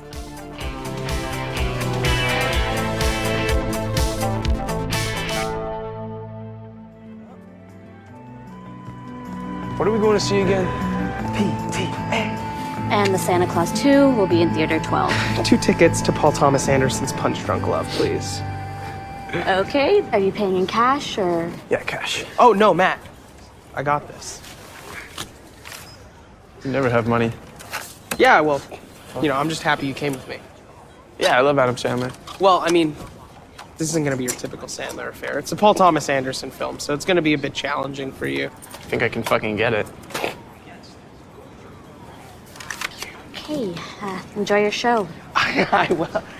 [SPEAKER 12] What are we going to see again?
[SPEAKER 15] PTA. And The Santa Claus 2 will be in Theater 12.
[SPEAKER 8] 2 tickets to Paul Thomas Anderson's Punch Drunk Love, please.
[SPEAKER 15] Okay. Are you paying in cash or?
[SPEAKER 8] Yeah, cash. Oh, no, Matt. I got this.
[SPEAKER 12] You never have money.
[SPEAKER 8] Yeah, well, I'm just happy you came with me.
[SPEAKER 12] Yeah, I love Adam Sandler.
[SPEAKER 8] Well, I mean, this isn't going to be your typical Sandler affair. It's a Paul Thomas Anderson film, so it's going to be a bit challenging for you.
[SPEAKER 12] I think I can fucking get it.
[SPEAKER 15] Hey, enjoy your show.
[SPEAKER 8] I will.